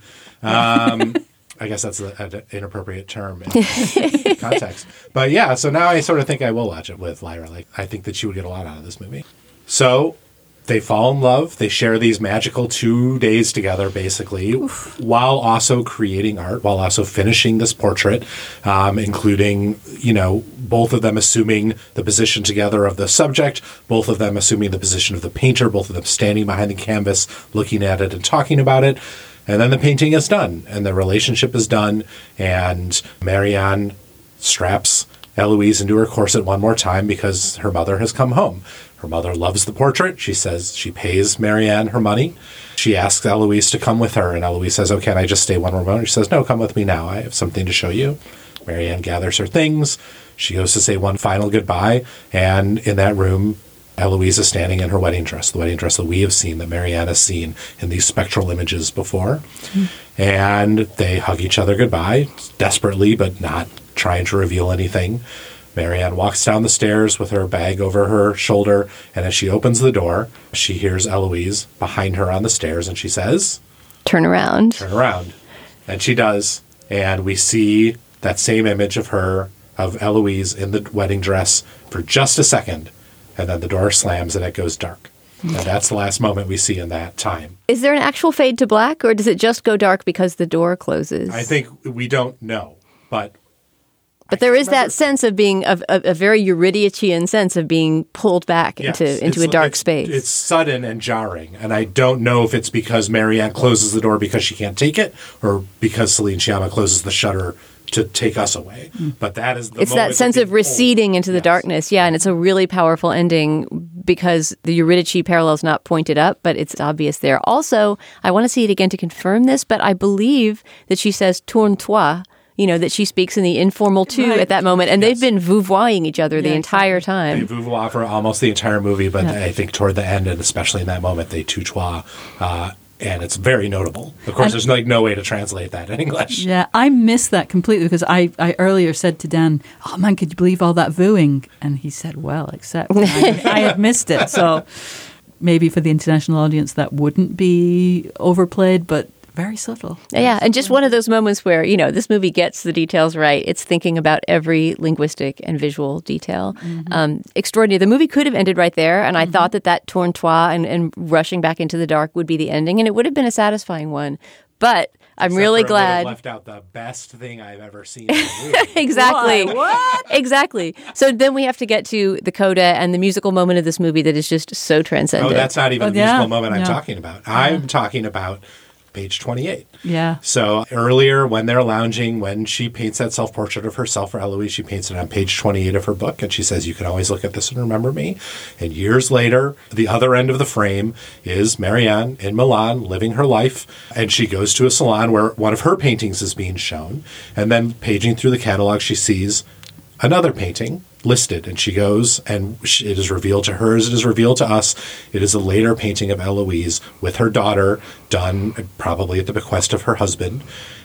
Speaker 8: Um I guess that's an inappropriate term in context. But yeah, so now I sort of think I will watch it with Lyra. Like, I think that she would get a lot out of this movie. So they fall in love. They share these magical two days together, basically, Oof. while also creating art, while also finishing this portrait, um, including, you know, both of them assuming the position together of the subject, both of them assuming the position of the painter, both of them standing behind the canvas, looking at it and talking about it. And then the painting is done, and the relationship is done, and Marianne straps Eloise into her corset one more time because her mother has come home. Her mother loves the portrait. She says she pays Marianne her money. She asks Eloise to come with her, and Eloise says, oh, can I just stay one more moment? She says, no, come with me now. I have something to show you. Marianne gathers her things. She goes to say one final goodbye, and in that room, Eloise is standing in her wedding dress, the wedding dress that we have seen, that Marianne has seen in these spectral images before. Mm. And they hug each other goodbye, desperately, but not trying to reveal anything. Marianne walks down the stairs with her bag over her shoulder, and as she opens the door, she hears Eloise behind her on the stairs, and she says,
Speaker 6: turn around.
Speaker 8: Turn around. And she does, and we see that same image of her, of Eloise in the wedding dress for just a second. And then the door slams and it goes dark. And that's the last moment we see in that time.
Speaker 6: Is there an actual fade to black, or does it just go dark because the door closes?
Speaker 8: I think we don't know, but...
Speaker 6: But there is remember. that sense of being, a, a, a very Eurydicean sense of being pulled back yes, into, into a dark
Speaker 8: it's,
Speaker 6: space.
Speaker 8: It's sudden and jarring. And I don't know if it's because Marianne closes the door because she can't take it, or because Celine Sciamma closes the shutter to take us away. But that is the
Speaker 6: It's that sense of receding into the yes. darkness. Yeah, and it's a really powerful ending because the Eurydice parallel is not pointed up, but it's obvious there. Also, I want to see it again to confirm this, but I believe that she says tourne-toi, you know, that she speaks in the informal too right. at that moment. And yes. they've been vouvoying each other yeah, the entire
Speaker 8: exactly.
Speaker 6: time.
Speaker 8: They vouvoie for almost the entire movie, but
Speaker 6: yeah.
Speaker 8: I think toward the end, and especially in that moment, they tutoie. Uh, And it's very notable. Of course, and, there's like no way to translate that in English.
Speaker 7: Yeah, I missed that completely because I, I earlier said to Dan, oh man, could you believe all that vooing? And he said, well, except I, I had missed it. So maybe for the international audience that wouldn't be overplayed, but very subtle.
Speaker 6: Yeah, and just one of those moments where, you know, this movie gets the details right. It's thinking about every linguistic and visual detail. Mm-hmm. Um, extraordinary. The movie could have ended right there, and I mm-hmm. thought that that tournois and, and rushing back into the dark would be the ending, and it would have been a satisfying one. But I'm
Speaker 8: Except
Speaker 6: really
Speaker 8: for it
Speaker 6: glad.
Speaker 8: Would have left out the best thing I've ever seen in a movie.
Speaker 6: Exactly.
Speaker 7: What? What?
Speaker 6: Exactly. So then we have to get to the coda and the musical moment of this movie that is just so transcendent.
Speaker 8: Oh, that's not even
Speaker 7: Oh,
Speaker 8: the
Speaker 7: yeah.
Speaker 8: musical moment I'm
Speaker 7: Yeah.
Speaker 8: talking about. I'm talking about page twenty-eight.
Speaker 7: Yeah.
Speaker 8: So earlier when they're lounging, when she paints that self-portrait of herself for Eloise, she paints it on page twenty-eight of her book. And she says, you can always look at this and remember me. And years later, the other end of the frame is Marianne in Milan living her life. And she goes to a salon where one of her paintings is being shown. And then paging through the catalog, she sees another painting listed, and she goes, and it is revealed to her as it is revealed to us. It is a later painting of Eloise with her daughter, done probably at the bequest of her husband.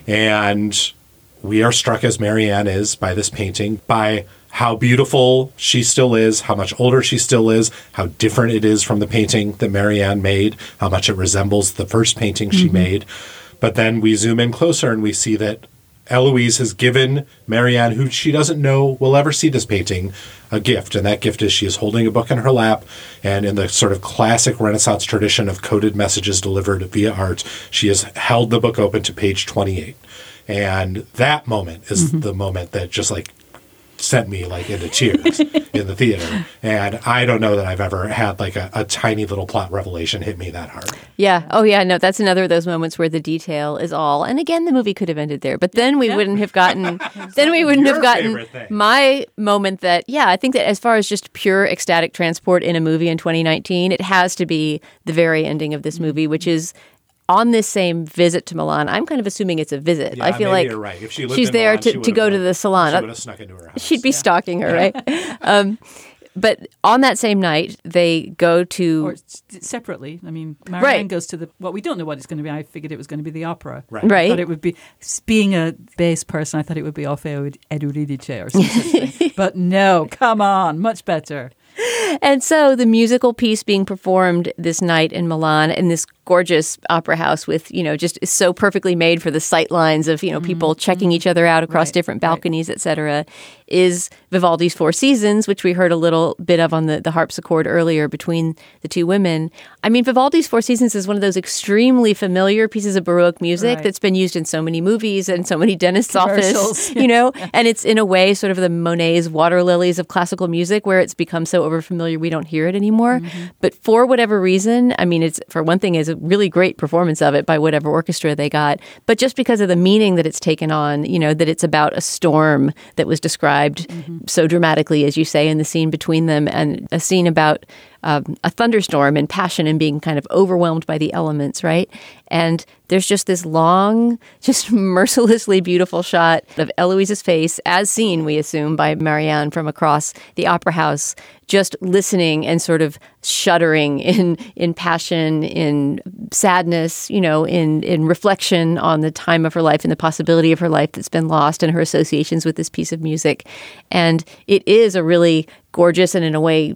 Speaker 8: And we are struck, as Marianne is, by this painting, by how beautiful she still is, how much older she still is, how different it is from the painting that Marianne made, how much it resembles the first painting she mm-hmm. made. But then we zoom in closer and we see that Eloise has given Marianne, who she doesn't know will ever see this painting, a gift. And that gift is she is holding a book in her lap. And in the sort of classic Renaissance tradition of coded messages delivered via art, she has held the book open to page twenty-eight. And that moment is mm-hmm. the moment that just like sent me like into tears in the theater. And I don't know that I've ever had like a, a tiny little plot revelation hit me that hard.
Speaker 6: Yeah. Oh, yeah. No, that's another of those moments where the detail is all. And again, the movie could have ended there, but then we yeah. wouldn't have gotten, then we wouldn't
Speaker 8: Your
Speaker 6: have gotten my moment that, yeah, I think that as far as just pure ecstatic transport in a movie in twenty nineteen, it has to be the very ending of this movie, which is on this same visit to Milan. I'm kind of assuming it's a visit.
Speaker 8: Yeah,
Speaker 6: I feel
Speaker 8: maybe
Speaker 6: like
Speaker 8: you're right. If she lived
Speaker 6: she's
Speaker 8: in
Speaker 6: there
Speaker 8: Milan,
Speaker 6: to,
Speaker 8: she
Speaker 6: to go
Speaker 8: would've
Speaker 6: to the salon.
Speaker 8: She would have snuck into her house.
Speaker 6: She'd be
Speaker 8: yeah.
Speaker 6: stalking her, right? um, but on that same night, they go to...
Speaker 7: Or s- separately. I mean, Marianne
Speaker 6: right.
Speaker 7: goes to the... Well, we don't know what it's going to be. I figured it was going to be the opera.
Speaker 8: Right.
Speaker 6: right.
Speaker 7: I thought it would be... Being a bass person, I thought it would be Orfeo ed Euridice or something. But no, come on. Much better.
Speaker 6: And so the musical piece being performed this night in Milan in this gorgeous opera house with, you know, just so perfectly made for the sight lines of, you know, mm-hmm. people checking each other out across
Speaker 7: right.
Speaker 6: different balconies, right. et cetera, is Vivaldi's Four Seasons, which we heard a little bit of on the, the harpsichord earlier between the two women. I mean, Vivaldi's Four Seasons is one of those extremely familiar pieces of Baroque music right. that's been used in so many movies and so many dentist's office, you know, yeah. and it's in a way sort of the Monet's water lilies of classical music where it's become so overfamiliar we don't hear it anymore. Mm-hmm. But for whatever reason, I mean, it's for one thing, is a really great performance of it by whatever orchestra they got. But just because of the meaning that it's taken on, you know, that it's about a storm that was described mm-hmm. so dramatically, as you say, in the scene between them, and a scene about um, a thunderstorm and passion and being kind of overwhelmed by the elements, right? And there's just this long, just mercilessly beautiful shot of Eloise's face, as seen, we assume, by Marianne from across the opera house, just listening and sort of shuddering in in passion, in sadness, you know, in, in reflection on the time of her life and the possibility of her life that's been lost and her associations with this piece of music. And it is a really gorgeous and in a way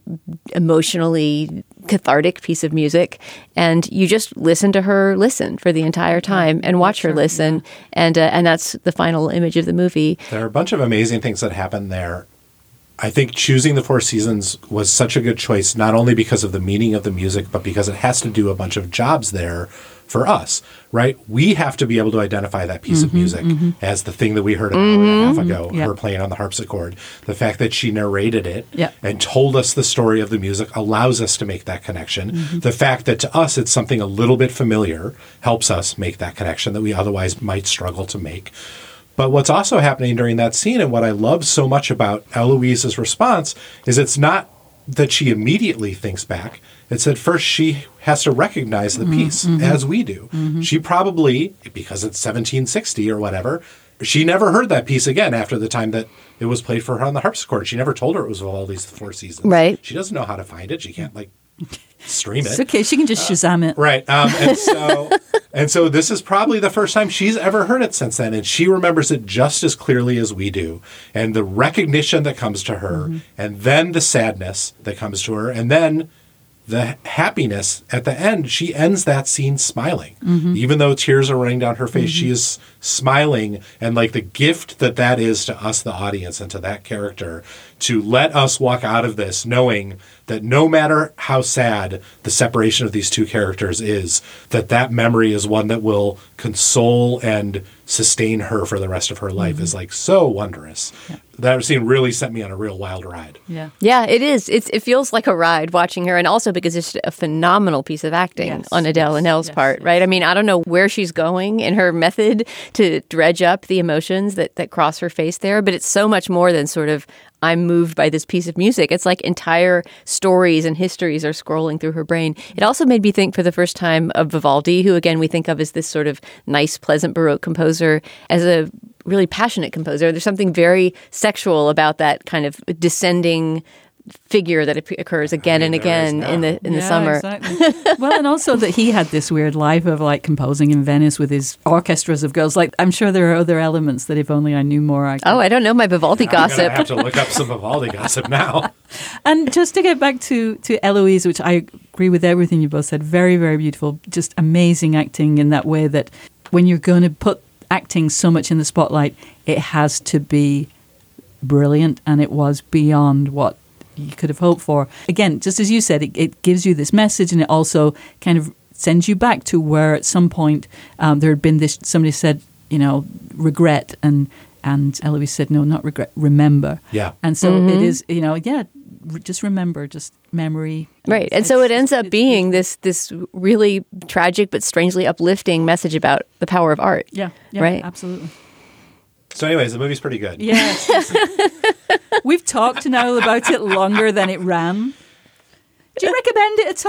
Speaker 6: emotionally cathartic piece of music. And you just listen to her listen for the entire time and watch her listen. And uh, and that's the final image of the movie.
Speaker 8: There are a bunch of amazing things that happen there. I think choosing the Four Seasons was such a good choice, not only because of the meaning of the music, but because it has to do a bunch of jobs there for us, right? We have to be able to identify that piece mm-hmm, of music mm-hmm. as the thing that we heard an mm-hmm, hour and a half ago, yep. her playing on the harpsichord. The fact that she narrated it
Speaker 7: yep.
Speaker 8: and told us the story of the music allows us to make that connection. Mm-hmm. The fact that to us it's something a little bit familiar helps us make that connection that we otherwise might struggle to make. But what's also happening during that scene, and what I love so much about Eloise's response, is it's not that she immediately thinks back. It's that first she has to recognize the piece, mm-hmm. as we do. Mm-hmm. She probably, because it's seventeen sixty or whatever, she never heard that piece again after the time that it was played for her on the harpsichord. She never told her it was Vivaldi's Four Seasons.
Speaker 6: Right.
Speaker 8: She doesn't know how to find it. She can't, like, stream it.
Speaker 7: It's okay. She can just Shazam it.
Speaker 8: Uh, right. Um, and so and so this is probably the first time she's ever heard it since then. And she remembers it just as clearly as we do. And the recognition that comes to her, mm-hmm. and then the sadness that comes to her, and then the happiness at the end, she ends that scene smiling.
Speaker 7: Mhm.
Speaker 8: Even though tears are running down her face,
Speaker 7: Mhm.
Speaker 8: she is smiling. And like the gift that that is to us, the audience, and to that character, to let us walk out of this knowing that no matter how sad the separation of these two characters is, that that memory is one that will console and sustain her for the rest of her life
Speaker 6: Mhm.
Speaker 8: is like so wondrous.
Speaker 7: Yeah.
Speaker 8: That scene really sent me on a real wild ride.
Speaker 7: Yeah.
Speaker 6: Yeah, it is. It's, it feels like a ride watching her, and also because it's a phenomenal piece of acting
Speaker 7: Yes,
Speaker 6: on Adele
Speaker 7: yes,
Speaker 6: Haenel's
Speaker 7: yes,
Speaker 6: part,
Speaker 7: yes.
Speaker 6: right? I mean, I don't know where she's going in her method to dredge up the emotions that, that cross her face there, but it's so much more than sort of, I'm moved by this piece of music. It's like entire stories and histories are scrolling through her brain. It also made me think for the first time of Vivaldi, who again we think of as this sort of nice, pleasant Baroque composer, as a really passionate composer. There's something very sexual about that kind of descending figure that ap- occurs again and again in the in the
Speaker 7: Yeah,
Speaker 6: summer.
Speaker 7: Exactly. Well, and also that he had this weird life of like composing in Venice with his orchestras of girls. Like, I'm sure there are other elements that if only I knew more, I could.
Speaker 6: Oh, I don't know my Vivaldi
Speaker 8: I'm gonna
Speaker 6: gossip.
Speaker 8: have to look up some Vivaldi gossip now.
Speaker 7: And just to get back to, to Eloise, which I agree with everything you both said, very, very beautiful, just amazing acting in that way that when you're going to put acting so much in the spotlight, it has to be brilliant, and it was beyond what you could have hoped for. Again, just as you said, it, it gives you this message, and it also kind of sends you back to where at some point um, there had been this, somebody said, you know, regret, and and Eloise said, no, not regret, remember.
Speaker 8: Yeah.
Speaker 7: And so
Speaker 6: Mhm.
Speaker 7: it is, you know, yeah, r- just remember, just memory.
Speaker 6: Right. And so it ends up being this this really tragic but strangely uplifting message about the power of art.
Speaker 7: Yeah, yeah,
Speaker 6: Right.
Speaker 7: absolutely.
Speaker 8: So anyways, the movie's pretty good.
Speaker 7: Yes. We've talked now about it longer than it ran. Do you recommend it at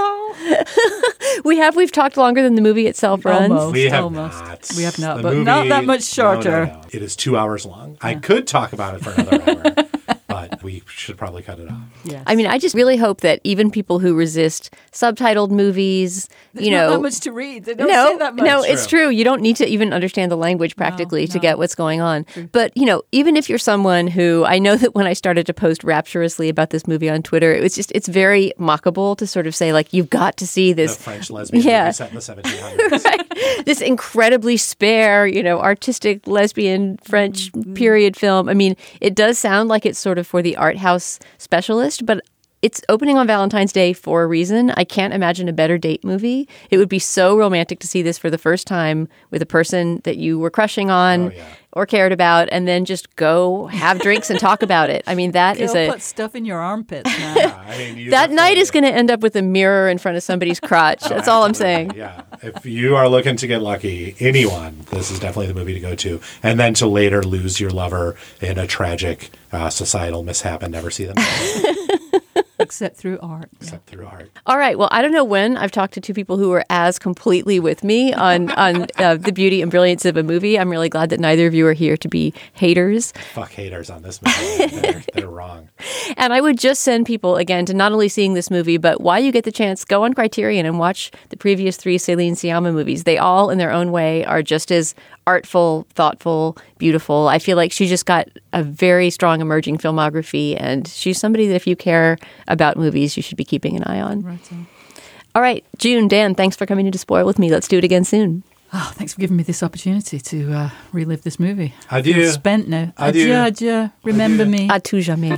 Speaker 7: all?
Speaker 6: We have. We've talked longer than the movie itself runs.
Speaker 7: Almost.
Speaker 8: We have
Speaker 7: almost.
Speaker 8: not.
Speaker 7: We have not,
Speaker 8: The
Speaker 7: but
Speaker 8: movie-
Speaker 7: not that much
Speaker 8: no, no,
Speaker 7: shorter.
Speaker 8: no. It is two hours long. I could talk about it for another hour, but we should probably cut it off.
Speaker 7: Yes.
Speaker 6: I mean, I just really hope that even people who resist subtitled movies,
Speaker 7: There's
Speaker 6: you
Speaker 7: not
Speaker 6: know,
Speaker 7: that much to read. They don't
Speaker 6: no,
Speaker 7: say that much.
Speaker 6: no, it's true. You don't need to even understand the language practically to get what's going on. But, you know, even if you're someone who, I know that when I started to post rapturously about this movie on Twitter, it was just, it's very mockable to sort of say, like, you've got to see this.
Speaker 8: The French lesbian
Speaker 6: Yeah.
Speaker 8: movie set in the seventeen hundreds.
Speaker 6: Right. This incredibly spare, you know, artistic lesbian French
Speaker 7: Mm-hmm.
Speaker 6: period film. I mean, it does sound like it's sort of for the art house specialist, but it's opening on Valentine's Day for a reason. I can't imagine a better date movie. It would be so romantic to see this for the first time with a person that you were crushing on
Speaker 8: Oh, yeah.
Speaker 6: or cared about, and then just go have drinks and talk about it. I mean, that is
Speaker 7: They'll
Speaker 6: a
Speaker 7: put stuff in your armpits now.
Speaker 8: Yeah, I mean, you
Speaker 6: that
Speaker 8: definitely-
Speaker 6: night is going to end up with a mirror in front of somebody's crotch. That's all I'm saying.
Speaker 8: Yeah. If you are looking to get lucky, anyone, this is definitely the movie to go to. And then to later lose your lover in a tragic uh, societal mishap and never see them again,
Speaker 7: Except through art.
Speaker 8: except through art.
Speaker 6: All right. Well, I don't know when I've talked to two people who are as completely with me on on uh, the beauty and brilliance of a movie. I'm really glad that neither of you are here to be haters.
Speaker 8: Fuck haters on this movie. They're, they're wrong.
Speaker 6: And I would just send people again to not only seeing this movie, but while you get the chance, go on Criterion and watch the previous three Celine Sciamma movies. They all, in their own way, are just as artful, thoughtful, beautiful. I feel like she just got a very strong emerging filmography, and she's somebody that if you care about movies, you should be keeping an eye on.
Speaker 7: Right on.
Speaker 6: All right, June, Dan, thanks for coming in to spoil with me. Let's do it again soon.
Speaker 7: Oh, thanks for giving me this opportunity to uh, relive this movie.
Speaker 8: Adieu.
Speaker 7: I feel spent now.
Speaker 8: Adieu.
Speaker 7: Adieu, adieu. Remember me.
Speaker 6: À tout jamais.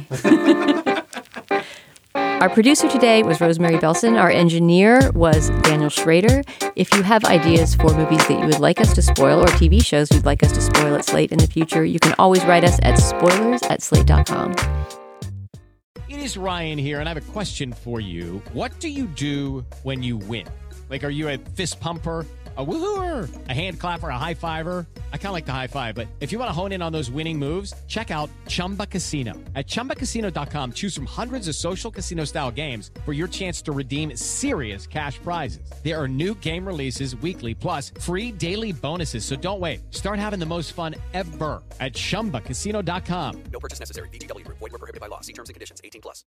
Speaker 6: Our producer today was Rosemary Belson. Our engineer was Daniel Schrader. If you have ideas for movies that you would like us to spoil or T V shows you'd like us to spoil at Slate in the future, you can always write us at spoilers at slate dot com.
Speaker 9: It is Ryan here, and I have a question for you. What do you do when you win? Like, are you a fist pumper? A woohooer, a hand clapper, a high fiver. I kind of like the high five, but if you want to hone in on those winning moves, check out Chumba Casino. At chumba casino dot com, choose from hundreds of social casino style games for your chance to redeem serious cash prizes. There are new game releases weekly, plus free daily bonuses. So don't wait. Start having the most fun ever at chumba casino dot com.
Speaker 10: No purchase necessary. V G W Group. Void where prohibited by law. See terms and conditions. eighteen plus.